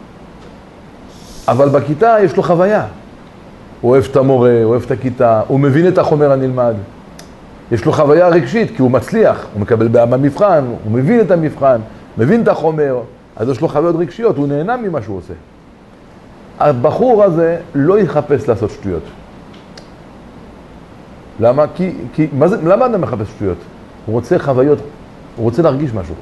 אבל בכיתה יש לו חוויה. הוא אוהב את המורה, הוא אוהב את הכיתה, הוא מבין את החומר הנלמד. יש לו חוויה רגשית, כי הוא מצליח, הוא מקבל במבחן, הוא מבין את המבחן, מבין את החומר, אז יש לו חוויות רגשיות, הוא נהנה ממה שהוא עושה. הבחור הזה לא יחפש לעשות שטויות. למה? כי, כי, מה זה, למה אדם מחפש שטויות? הוא רוצה חוויות, הוא רוצה להרגיש משהו.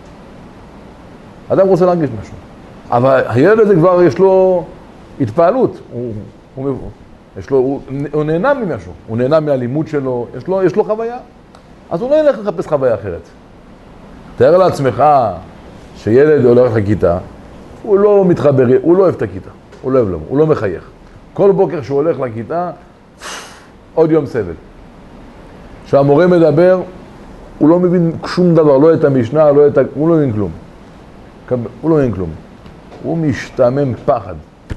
אדם רוצה להרגיש משהו. אבל הילד הזה כבר יש לו התפעלות, הוא, הוא, יש לו, הוא, הוא נהנה ממשהו, הוא נהנה מהלימוד שלו, יש לו, יש לו חוויה. אז הוא לא ילך לחפש חוויה אחרת. תאר לעצמך שילד הולך לכיתה, הוא לא מתחבר, הוא לא אוהב את הכיתה, הוא לא אוהב לו, הוא לא מחייך. כל בוקר שהוא הולך לכיתה, עוד יום סבל. כשהמורה מדבר, הוא לא מבין שום דבר, לא את המשנה, לא את ה... הוא לא מבין כלום. הוא לא מבין כלום. הוא משתמם פחד.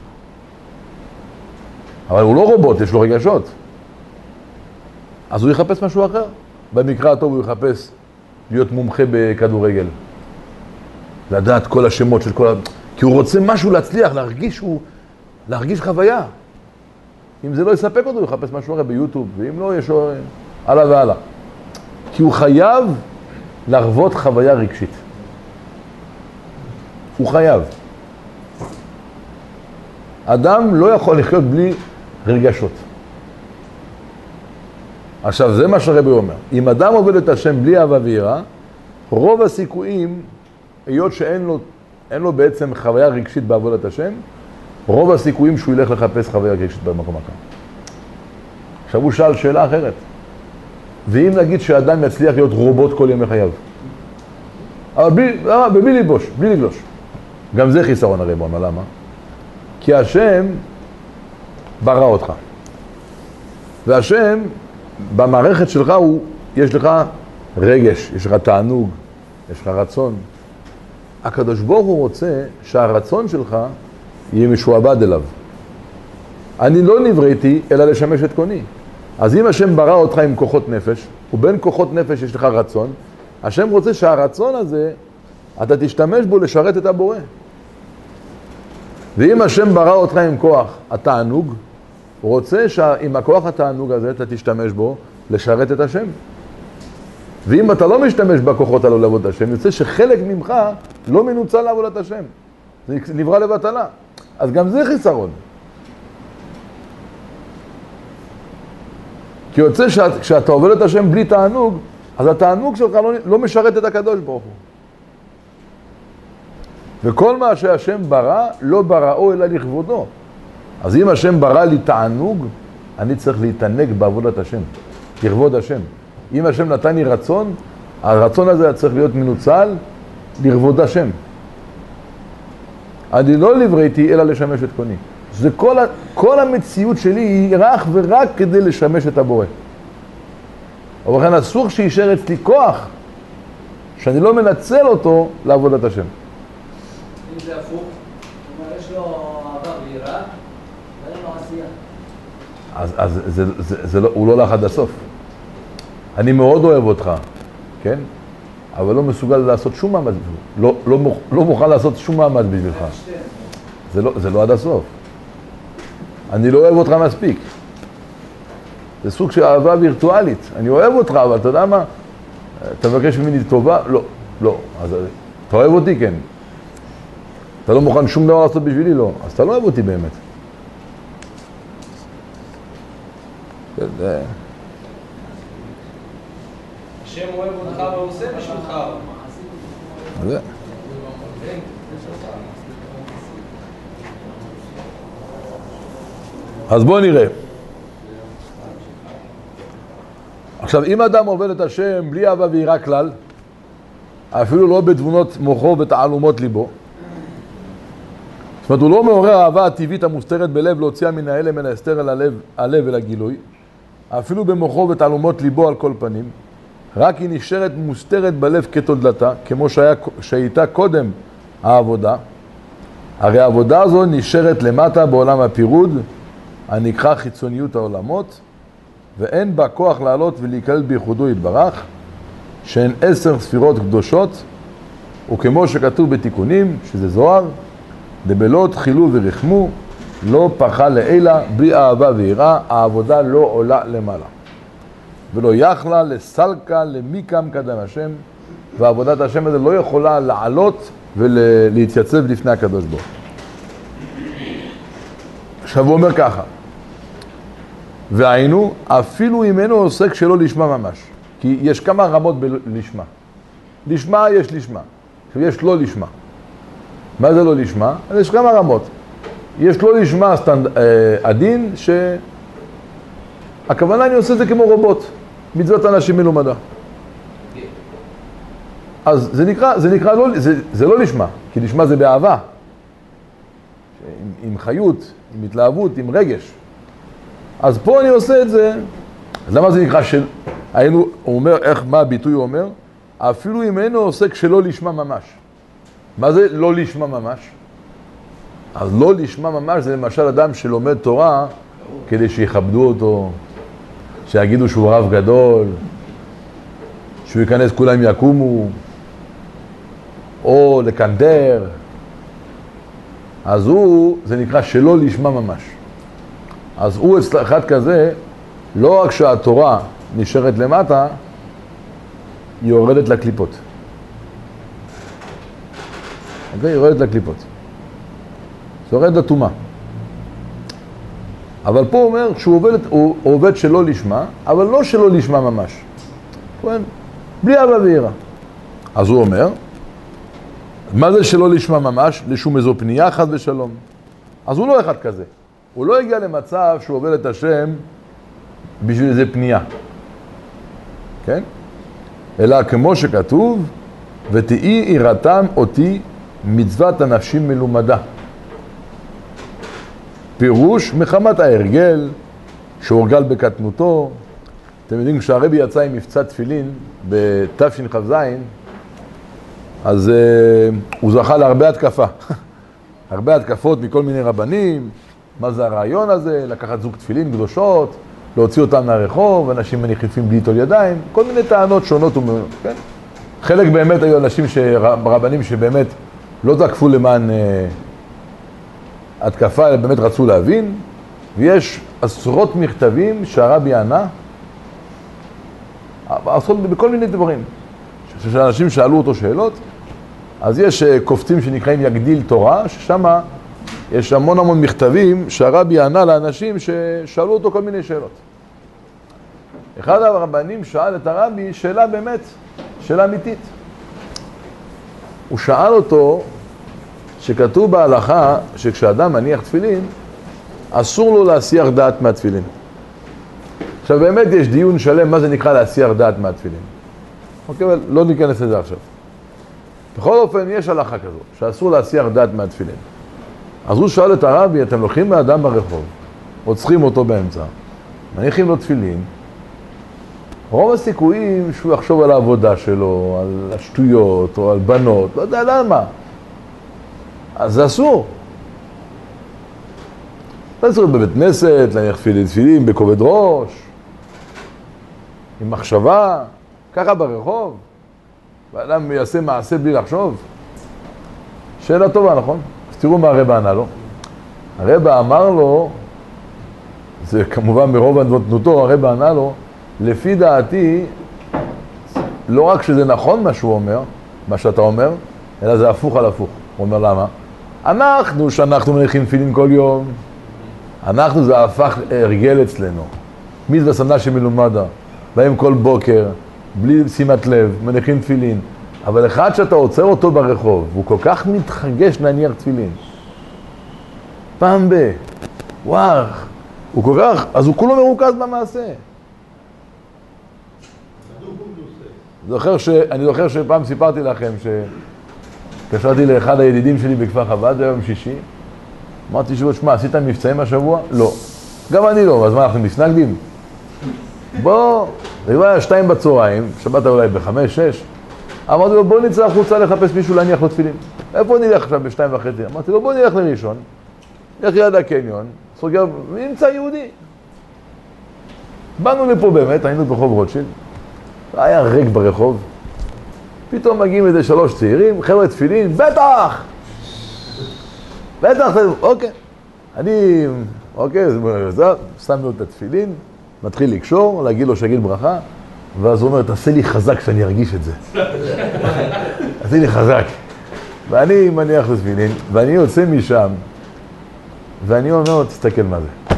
אבל הוא לא רובוט, יש לו רגשות. אז הוא יחפש משהו אחר. במקרה הטוב הוא יחפש להיות מומחה בכדורגל. לדעת כל השמות של כל ה... כי הוא רוצה משהו להצליח, להרגיש, הוא... להרגיש חוויה. אם זה לא יספק אותו, הוא יחפש משהו אחר ביוטיוב, ואם לא, יש לו הלאה והלאה. כי הוא חייב להרוות חוויה רגשית. הוא חייב. אדם לא יכול לחיות בלי רגשות. עכשיו, זה מה שהרבי אומר. אם אדם עובד את השם בלי אהבה ויראה, רוב הסיכויים, היות שאין לו, אין לו בעצם חוויה רגשית בעבודת השם, רוב הסיכויים שהוא ילך לחפש חוויה רגשית במקום אחר. עכשיו הוא שאל שאלה אחרת. ואם נגיד שאדם יצליח להיות רובוט כל ימי חייו? אבל בלי, בלי לבוש, בלי לגלוש. גם זה חיסרון הרי בונה, למה? כי השם ברא אותך. והשם במערכת שלך הוא, יש לך רגש, יש לך תענוג, יש לך רצון. הקדוש ברוך הוא רוצה שהרצון שלך יהיה משועבד אליו. אני לא נבראתי אלא לשמש את קוני. אז אם השם ברא אותך עם כוחות נפש, ובין כוחות נפש יש לך רצון, השם רוצה שהרצון הזה, אתה תשתמש בו לשרת את הבורא. ואם השם ברא אותך עם כוח התענוג, הוא רוצה שעם הכוח התענוג הזה אתה תשתמש בו לשרת את השם. ואם אתה לא משתמש בכוחות הללו לעבוד את השם, יוצא שחלק ממך לא מנוצל לעבודת השם. זה נברא לבטלה. אז גם זה חיסרון. כי יוצא שכשאתה עובד את השם בלי תענוג, אז התענוג שלך לא, לא משרת את הקדוש ברוך הוא. וכל מה שהשם ברא, לא בראו אלא לכבודו. אז אם השם ברא לי תענוג, אני צריך להתענג בעבודת השם, לכבוד השם. אם השם נתן לי רצון, הרצון הזה צריך להיות מנוצל לכבוד השם. אני לא נבראתי אלא לשמש את קוני. זה כל, ה, כל המציאות שלי היא רק ורק כדי לשמש את הבורא. ובכן אסור שישאר אצלי כוח שאני לא מנצל אותו לעבודת השם. אם זה הפוך, כלומר יש לו אהבה ויראה, ואין לו עשייה. אז, אז זה, זה, זה לא, הוא לא הלך עד הסוף. אני מאוד אוהב אותך, כן? אבל לא מסוגל לעשות שום מאמץ בשבילך. לא, לא, מוכ, לא מוכן לעשות שום מאמץ בשבילך. זה לא, זה לא עד הסוף. אני לא אוהב אותך מספיק. זה סוג של אהבה וירטואלית. אני אוהב אותך, אבל אתה יודע מה? אתה מבקש ממני טובה? לא, לא. אז אתה אוהב אותי? כן. אתה לא מוכן שום דבר לעשות בשבילי? לא. אז אתה לא אוהב אותי באמת. השם אוהב אותך והוא עושה בשבילך. זה. אז בואו נראה. עכשיו, אם אדם עובד את השם בלי אהבה ויראה כלל, אפילו לא בתבונות מוחו ותעלומות ליבו, זאת אומרת, הוא לא מעורר האהבה הטבעית המוסתרת בלב להוציאה מן ההלם אל ההסתר אל הלב, הלב אל הגילוי, אפילו במוחו ותעלומות ליבו על כל פנים, רק היא נשארת מוסתרת בלב כתולדתה, כמו שהיה, שהייתה קודם העבודה. הרי העבודה הזו נשארת למטה בעולם הפירוד, הנקרא חיצוניות העולמות, ואין בה כוח לעלות ולהיכלל בייחודו יתברך, שהן עשר ספירות קדושות, וכמו שכתוב בתיקונים, שזה זוהר, דבלות חילו ורחמו, לא פחה לעילה, בלי אהבה ויראה, העבודה לא עולה למעלה. ולא יכלה לסלקה למיקם קדם השם, ועבודת השם הזה לא יכולה לעלות ולהתייצב לפני הקדוש ברוך הוא. עכשיו הוא אומר ככה, והיינו, אפילו אם אינו עוסק שלא לשמה ממש, כי יש כמה רמות בלשמה. לשמה יש לשמה, עכשיו יש לא לשמה. מה זה לא לשמה? אז יש כמה רמות. יש לא לשמה סטנד... הדין ש... הכוונה אני עושה את זה כמו רובוט, מצוות אנשים מלומדה. אז זה נקרא, זה נקרא לא, זה, זה לא לשמה, כי לשמה זה באהבה. עם, עם חיות, עם התלהבות, עם רגש. אז פה אני עושה את זה, אז למה זה נקרא של... היינו, הוא אומר, איך, מה הביטוי הוא אומר? אפילו אם אינו עוסק שלא לשמה ממש. מה זה לא לשמה ממש? אז לא לשמה ממש זה למשל אדם שלומד תורה כדי שיכבדו אותו, שיגידו שהוא רב גדול, שהוא ייכנס כולם יקומו, או לקנדר. אז הוא, זה נקרא שלא לשמה ממש. אז הוא אצל אחד כזה, לא רק שהתורה נשארת למטה, היא יורדת לקליפות. אוקיי? היא יורדת לקליפות. זה יורד לתומה. אבל פה הוא אומר שהוא עובד, הוא עובד שלא לשמה, אבל לא שלא לשמה ממש. כן? בלי אהבה ויראה. אז הוא אומר, מה זה שלא לשמה ממש? לשום איזו פנייה חד ושלום. אז הוא לא אחד כזה. הוא לא הגיע למצב שהוא עובד את השם בשביל איזה פנייה. כן? אלא כמו שכתוב, ותהי יראתם אותי מצוות אנשים מלומדה. פירוש מחמת ההרגל שהורגל בקטנותו. אתם יודעים, כשהרבי יצא עם מבצע תפילין בתשכ"ז, אז uh, הוא זכה להרבה התקפה. הרבה התקפות מכל מיני רבנים. מה זה הרעיון הזה? לקחת זוג תפילין קדושות, להוציא אותם מהרחוב, אנשים מניחים בלי טול ידיים, כל מיני טענות שונות. כן? חלק באמת היו אנשים, רבנים שבאמת לא תקפו למען uh, התקפה, אלא באמת רצו להבין, ויש עשרות מכתבים שהרבי ענה, עשרות בכל מיני דברים. כשאנשים שאלו אותו שאלות, אז יש כופתים שנקראים יגדיל תורה, ששם יש המון המון מכתבים שהרבי ענה לאנשים ששאלו אותו כל מיני שאלות. אחד הרבנים שאל את הרבי שאלה באמת, שאלה אמיתית. הוא שאל אותו שכתוב בהלכה שכשאדם מניח תפילין, אסור לו להסיח דעת מהתפילין. עכשיו באמת יש דיון שלם מה זה נקרא להסיח דעת מהתפילין. אוקיי, אבל לא ניכנס לזה עכשיו. בכל אופן יש הלכה כזו, שאסור להסיח דעת מהתפילין. אז הוא שאל את הרבי, אתם לוקחים מאדם ברחוב, רוצחים אותו באמצע, מניחים לו תפילין, רוב הסיכויים שהוא יחשוב על העבודה שלו, על השטויות או על בנות, לא יודע למה. אז זה אסור. זה אסור בבית כנסת, להניח תפילין, תפילין בכובד ראש, עם מחשבה, ככה ברחוב. ואדם יעשה מעשה בלי לחשוב. שאלה טובה, נכון? אז תראו מה הרבא ענה לו. הרבא אמר לו, זה כמובן מרוב ענוותנותו, הרבא ענה לו, לפי דעתי, לא רק שזה נכון מה שהוא אומר, מה שאתה אומר, אלא זה הפוך על הפוך. הוא אומר למה? אנחנו, שאנחנו מניחים תפילין כל יום, אנחנו זה הפך הרגל אצלנו. מצווה סמנה שמלומדה, באים כל בוקר, בלי שימת לב, מניחים תפילין. אבל אחד שאתה עוצר אותו ברחוב, הוא כל כך מתחגש להניח תפילין. פעם ב... וואו, הוא כל כך... אז הוא כולו מרוכז במעשה. זוכר ש... אני זוכר שפעם סיפרתי לכם שקשרתי לאחד הידידים שלי בכפר חב"ד, זה היום שישי. אמרתי שהוא, שמע, עשית מבצעים השבוע? לא. גם אני לא, אז מה, אנחנו מסנגדים? בוא, זה כבר היה שתיים בצהריים, שבת אולי בחמש, שש. אמרתי לו, בוא נצא החוצה לחפש מישהו להניח לו תפילין. איפה נלך עכשיו בשתיים וחצי? אמרתי לו, בוא נלך לראשון, נלך ליד הקניון, סוגר, ונמצא יהודי. באנו לפה באמת, היינו ברחוב רוטשילד, היה ריק ברחוב, פתאום מגיעים איזה שלוש צעירים, חבר'ה תפילין, בטח! בטח, אוקיי. אני, אוקיי, שמנו את התפילין, מתחיל לקשור, להגיד לו שגיל ברכה, ואז הוא אומר, תעשה לי חזק שאני ארגיש את זה. תעשה לי חזק. ואני מניח לתפילין, ואני יוצא משם, ואני אומר לו, תסתכל מה זה.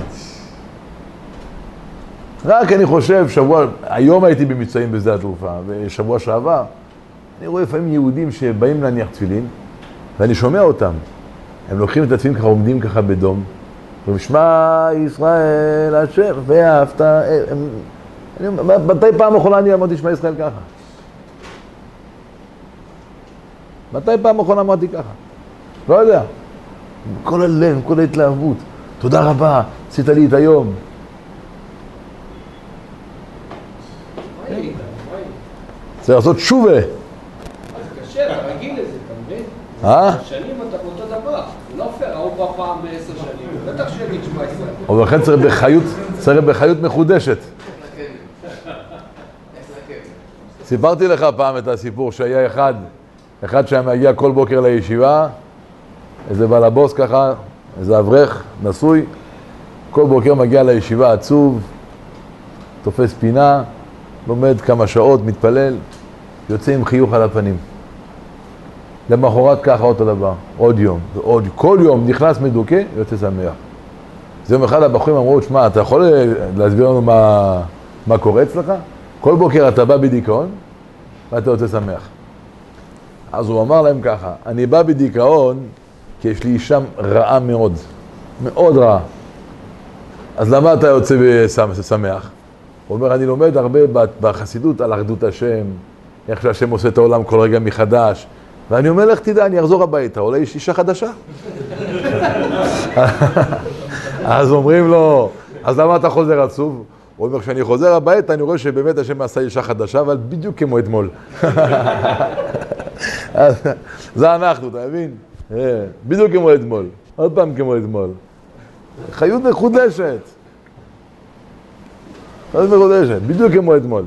רק אני חושב, שבוע, היום הייתי במצעים בשדה התעופה, ושבוע שעבר, אני רואה לפעמים יהודים שבאים להניח תפילין, ואני שומע אותם. הם לוקחים את התפילין ככה, עומדים ככה בדום, ושמע ישראל השם ואהבת. אני אומר, מתי פעם אחרונה אני אמרתי שמע ישראל ככה? מתי פעם אחרונה אמרתי ככה? לא יודע. כל הלב, כל ההתלהבות. תודה רבה, עשית לי את היום. צריך לעשות שובה. אז קשה, אתה רגיל לזה, אתה מבין? אה? שנים אתה אותו דבר. לא פייר, הוא בא פעם בעשר שנים. בטח שיגיד שמע ישראל. אבל לכן צריך בחיות, צריך בחיות מחודשת. סיפרתי לך פעם את הסיפור שהיה אחד, אחד שהיה מגיע כל בוקר לישיבה, איזה בעל הבוס ככה, איזה אברך, נשוי, כל בוקר מגיע לישיבה עצוב, תופס פינה, לומד כמה שעות, מתפלל, יוצא עם חיוך על הפנים. למחרת ככה אותו דבר, עוד יום, עוד, כל יום נכנס מדוכא, יוצא שמח. זה יום אחד הבחורים אמרו, שמע, אתה יכול להסביר לנו מה, מה קורה אצלך? כל בוקר אתה בא בדיכאון, ואתה יוצא שמח. אז הוא אמר להם ככה, אני בא בדיכאון, כי יש לי אישה רעה מאוד, מאוד רעה. אז למה אתה יוצא שמח? הוא אומר, אני לומד הרבה בחסידות על אחדות השם, איך שהשם עושה את העולם כל רגע מחדש, ואני אומר לך, תדע, אני אחזור הביתה, אולי יש אישה חדשה. אז אומרים לו, אז למה אתה חוזר עצוב? הוא אומר, כשאני חוזר הביתה, אני רואה שבאמת השם עשה אישה חדשה, אבל בדיוק כמו אתמול. זה אנחנו, אתה מבין? בדיוק כמו אתמול, עוד פעם כמו אתמול. חיות מחודשת. חיות מחודשת, בדיוק כמו אתמול.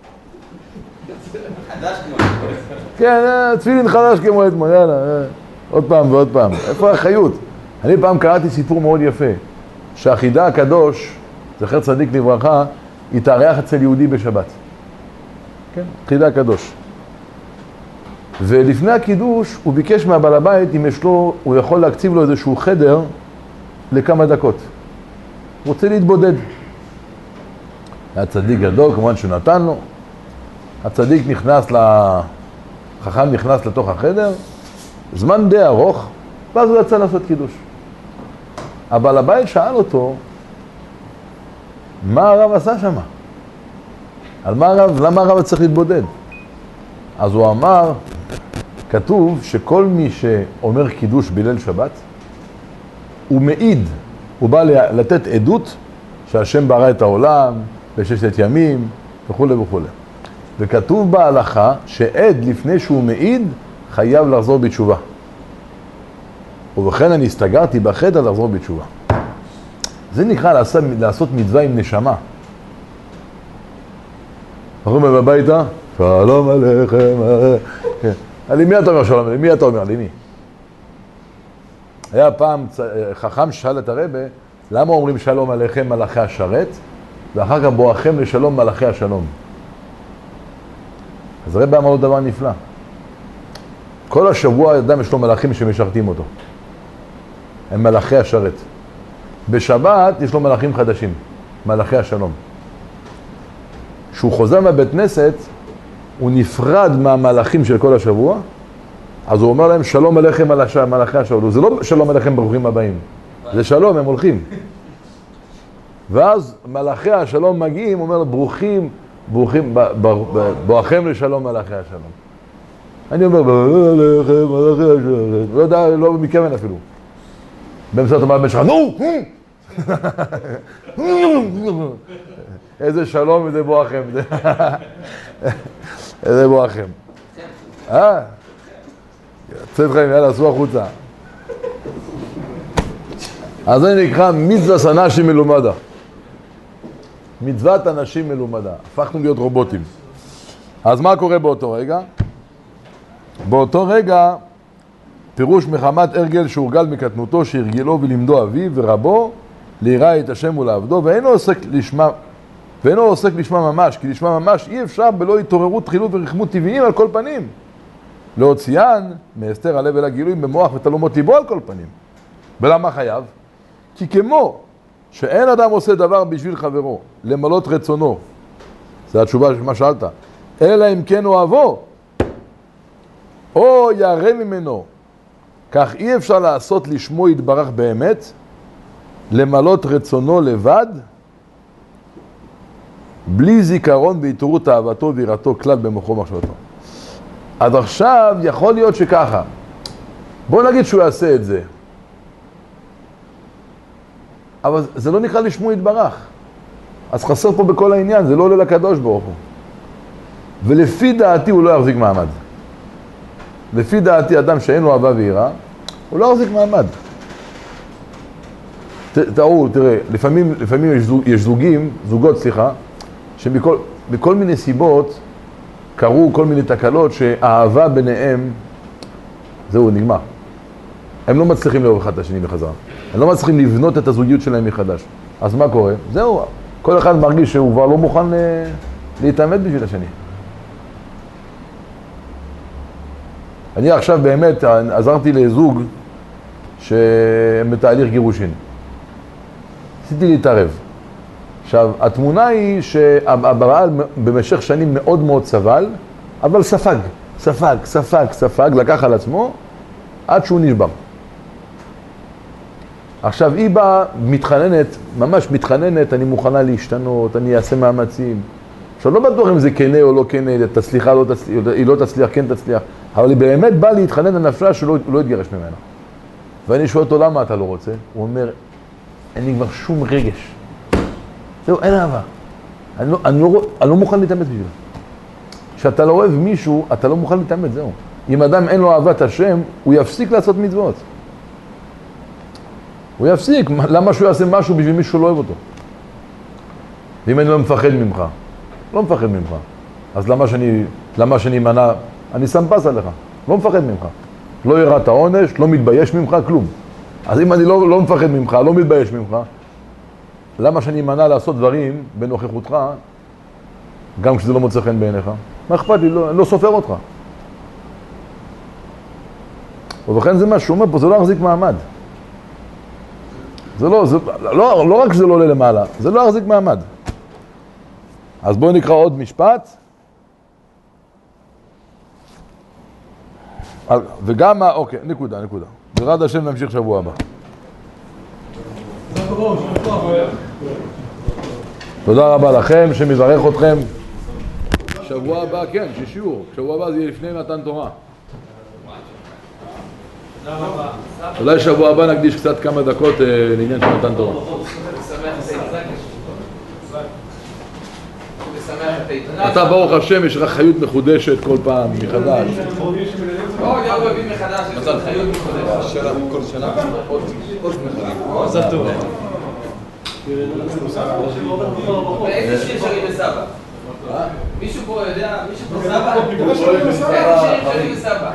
חדש כמו אתמול. כן, תפילין חדש כמו אתמול, יאללה. עוד פעם ועוד פעם. איפה החיות? אני פעם קראתי סיפור מאוד יפה, שהחידה הקדוש, זכר צדיק לברכה, התארח אצל יהודי בשבת. כן, חידה הקדוש. ולפני הקידוש הוא ביקש מהבעל הבית, אם יש לו, הוא יכול להקציב לו איזשהו חדר לכמה דקות. הוא רוצה להתבודד. היה צדיק גדול, כמובן שהוא נתן לו. הצדיק נכנס, החכם נכנס לתוך החדר, זמן די ארוך, ואז הוא יצא לעשות קידוש. הבעל הבית שאל אותו, מה הרב עשה שם? על מה הרב, למה הרב צריך להתבודד? אז הוא אמר, כתוב שכל מי שאומר קידוש בליל שבת, הוא מעיד, הוא בא לתת עדות שהשם ברא את העולם בששת ימים וכו' וכו'. וכתוב בהלכה שעד לפני שהוא מעיד חייב לחזור בתשובה. ובכן אני הסתגרתי בחדר לחזור בתשובה. זה נקרא לעשות, לעשות מצווה עם נשמה. אנחנו בביתה, שלום עליכם. למי אתה אומר שלום? למי אתה אומר? למי? היה פעם חכם ששאל את הרב, למה אומרים שלום עליכם מלאכי השרת, ואחר כך בואכם לשלום מלאכי השלום? אז הרב אמר לו דבר נפלא. כל השבוע אדם יש לו מלאכים שמשרתים אותו. הם מלאכי השרת. בשבת יש לו מלאכים חדשים, מלאכי השלום. כשהוא חוזר מהבית כנסת, הוא נפרד מהמלאכים של כל השבוע, אז הוא אומר להם שלום עליכם מלאכי השלום. זה לא שלום עליכם ברוכים הבאים, זה שלום, הם הולכים. ואז מלאכי השלום מגיעים, הוא אומר ברוכים, ברוכים, בואכם לשלום מלאכי השלום. אני אומר, מלאכם, מלאכי השלום, לא יודע, לא מכוון אפילו. באמצעות המלאכי שלך, נו! איזה שלום, איזה בואכם. איזה בואכם. אה? יוצאת חיים, יאללה, עשו החוצה. אז זה נקרא מצוות אנשים מלומדה. מצוות אנשים מלומדה. הפכנו להיות רובוטים. אז מה קורה באותו רגע? באותו רגע, פירוש מחמת הרגל שהורגל מקטנותו, שהרגלו ולמדו אביו ורבו, ליראה את השם ולעבדו, ואינו עוסק לשמה, ואינו עוסק לשמה ממש, כי לשמה ממש אי אפשר בלא התעוררות, תחילות ורחמות טבעיים על כל פנים. להוציאן מהסתר הלב אל הגילויים במוח ותלומות ליבו על כל פנים. ולמה חייב? כי כמו שאין אדם עושה דבר בשביל חברו, למלות רצונו, זה התשובה של מה שאלת, אלא אם כן אוהבו, או ירא ממנו, כך אי אפשר לעשות לשמו יתברך באמת, למלות רצונו לבד, בלי זיכרון בהתעוררות אהבתו ויראתו כלל במוחו ומחשבתו. עד עכשיו יכול להיות שככה, בוא נגיד שהוא יעשה את זה, אבל זה לא נקרא לשמו יתברך, אז חסר פה בכל העניין, זה לא עולה לקדוש ברוך הוא. ולפי דעתי הוא לא יחזיק מעמד. לפי דעתי אדם שאין לו אהבה ויראה, הוא לא יחזיק מעמד. תראו, תראה, לפעמים, לפעמים יש, זוג, יש זוגים, זוגות, סליחה, שבכל בכל מיני סיבות קרו כל מיני תקלות שהאהבה ביניהם, זהו, נגמר. הם לא מצליחים לאהוב אחד את השני בחזרה. הם לא מצליחים לבנות את הזוגיות שלהם מחדש. אז מה קורה? זהו, כל אחד מרגיש שהוא כבר לא מוכן להתאמת בשביל השני. אני עכשיו באמת עזרתי לזוג שהם בתהליך גירושין. עשיתי להתערב. עכשיו, התמונה היא שהבעל במשך שנים מאוד מאוד סבל, אבל ספג, ספג, ספג, ספג, לקח על עצמו עד שהוא נשבר. עכשיו, היא באה מתחננת, ממש מתחננת, אני מוכנה להשתנות, אני אעשה מאמצים. עכשיו, לא בטוח אם זה כנה או לא כנה, תצליחה, לא תצליח, היא לא תצליח, כן תצליח, אבל היא באמת באה להתחנן לנפשה שהוא לא, לא יתגרש ממנה. ואני שואל אותו, למה אתה לא רוצה? הוא אומר, אין לי כבר שום רגש. זהו, אין אהבה. אני לא, אני לא, אני לא מוכן להתאמץ בשבילה. כשאתה לא אוהב מישהו, אתה לא מוכן להתאמץ, זהו. אם אדם אין לו אהבת השם, הוא יפסיק לעשות מצוות. הוא יפסיק. למה שהוא יעשה משהו בשביל מישהו לא אוהב אותו? ואם אני לא מפחד ממך, לא מפחד ממך, אז למה שאני, למה שאני מנע, אני שם פס עליך, לא מפחד ממך. לא יראת העונש, לא מתבייש ממך, כלום. אז אם אני לא, לא מפחד ממך, לא מתבייש ממך, למה שאני מנע לעשות דברים בנוכחותך, גם כשזה לא מוצא חן בעיניך? מה אכפת לי? לא, אני לא סופר אותך. ובכן זה מה שהוא אומר פה, זה לא יחזיק מעמד. זה לא, זה, לא, לא רק שזה לא עולה למעלה, זה לא יחזיק מעמד. אז בואו נקרא עוד משפט. וגם, אוקיי, נקודה, נקודה. בעזרת השם נמשיך שבוע הבא. תודה רבה לכם, שמברך אתכם. שבוע הבא, כן, שיעור. שבוע הבא זה יהיה לפני מתן תורה. אולי שבוע הבא נקדיש קצת כמה דקות לעניין של מתן תורה. אתה ברוך השם, יש לך חיות מחודשת כל פעם, מחדש. או, יאו מביא מחדש, יש לך חיות מחודשת. שנה, כל שנה, עוד מחדש. עושה טוב. איזה שיר שרים בסבא? מישהו פה יודע, מישהו פה סבא? איזה שיר שרים בסבא?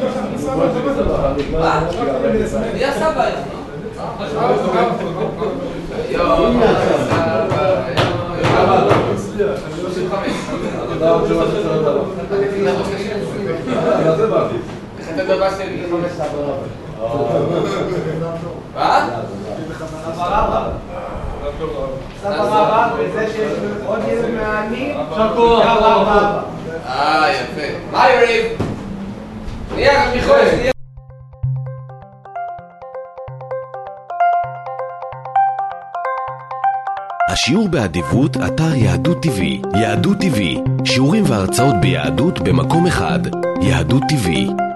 מה? אני הסבא, יואו, שלושים וחמש. איך אתה דבר שלי? מה? סבא רבא. סבא רבא, וזה שיש עוד ילד מעני, סבא רבא. אה, יפה. מה יריב? נהיה גם מיכול, נהיה. השיעור באדיבות, אתר יהדות טיווי. יהדות טיווי, שיעורים והרצאות ביהדות במקום אחד. יהדות טיווי.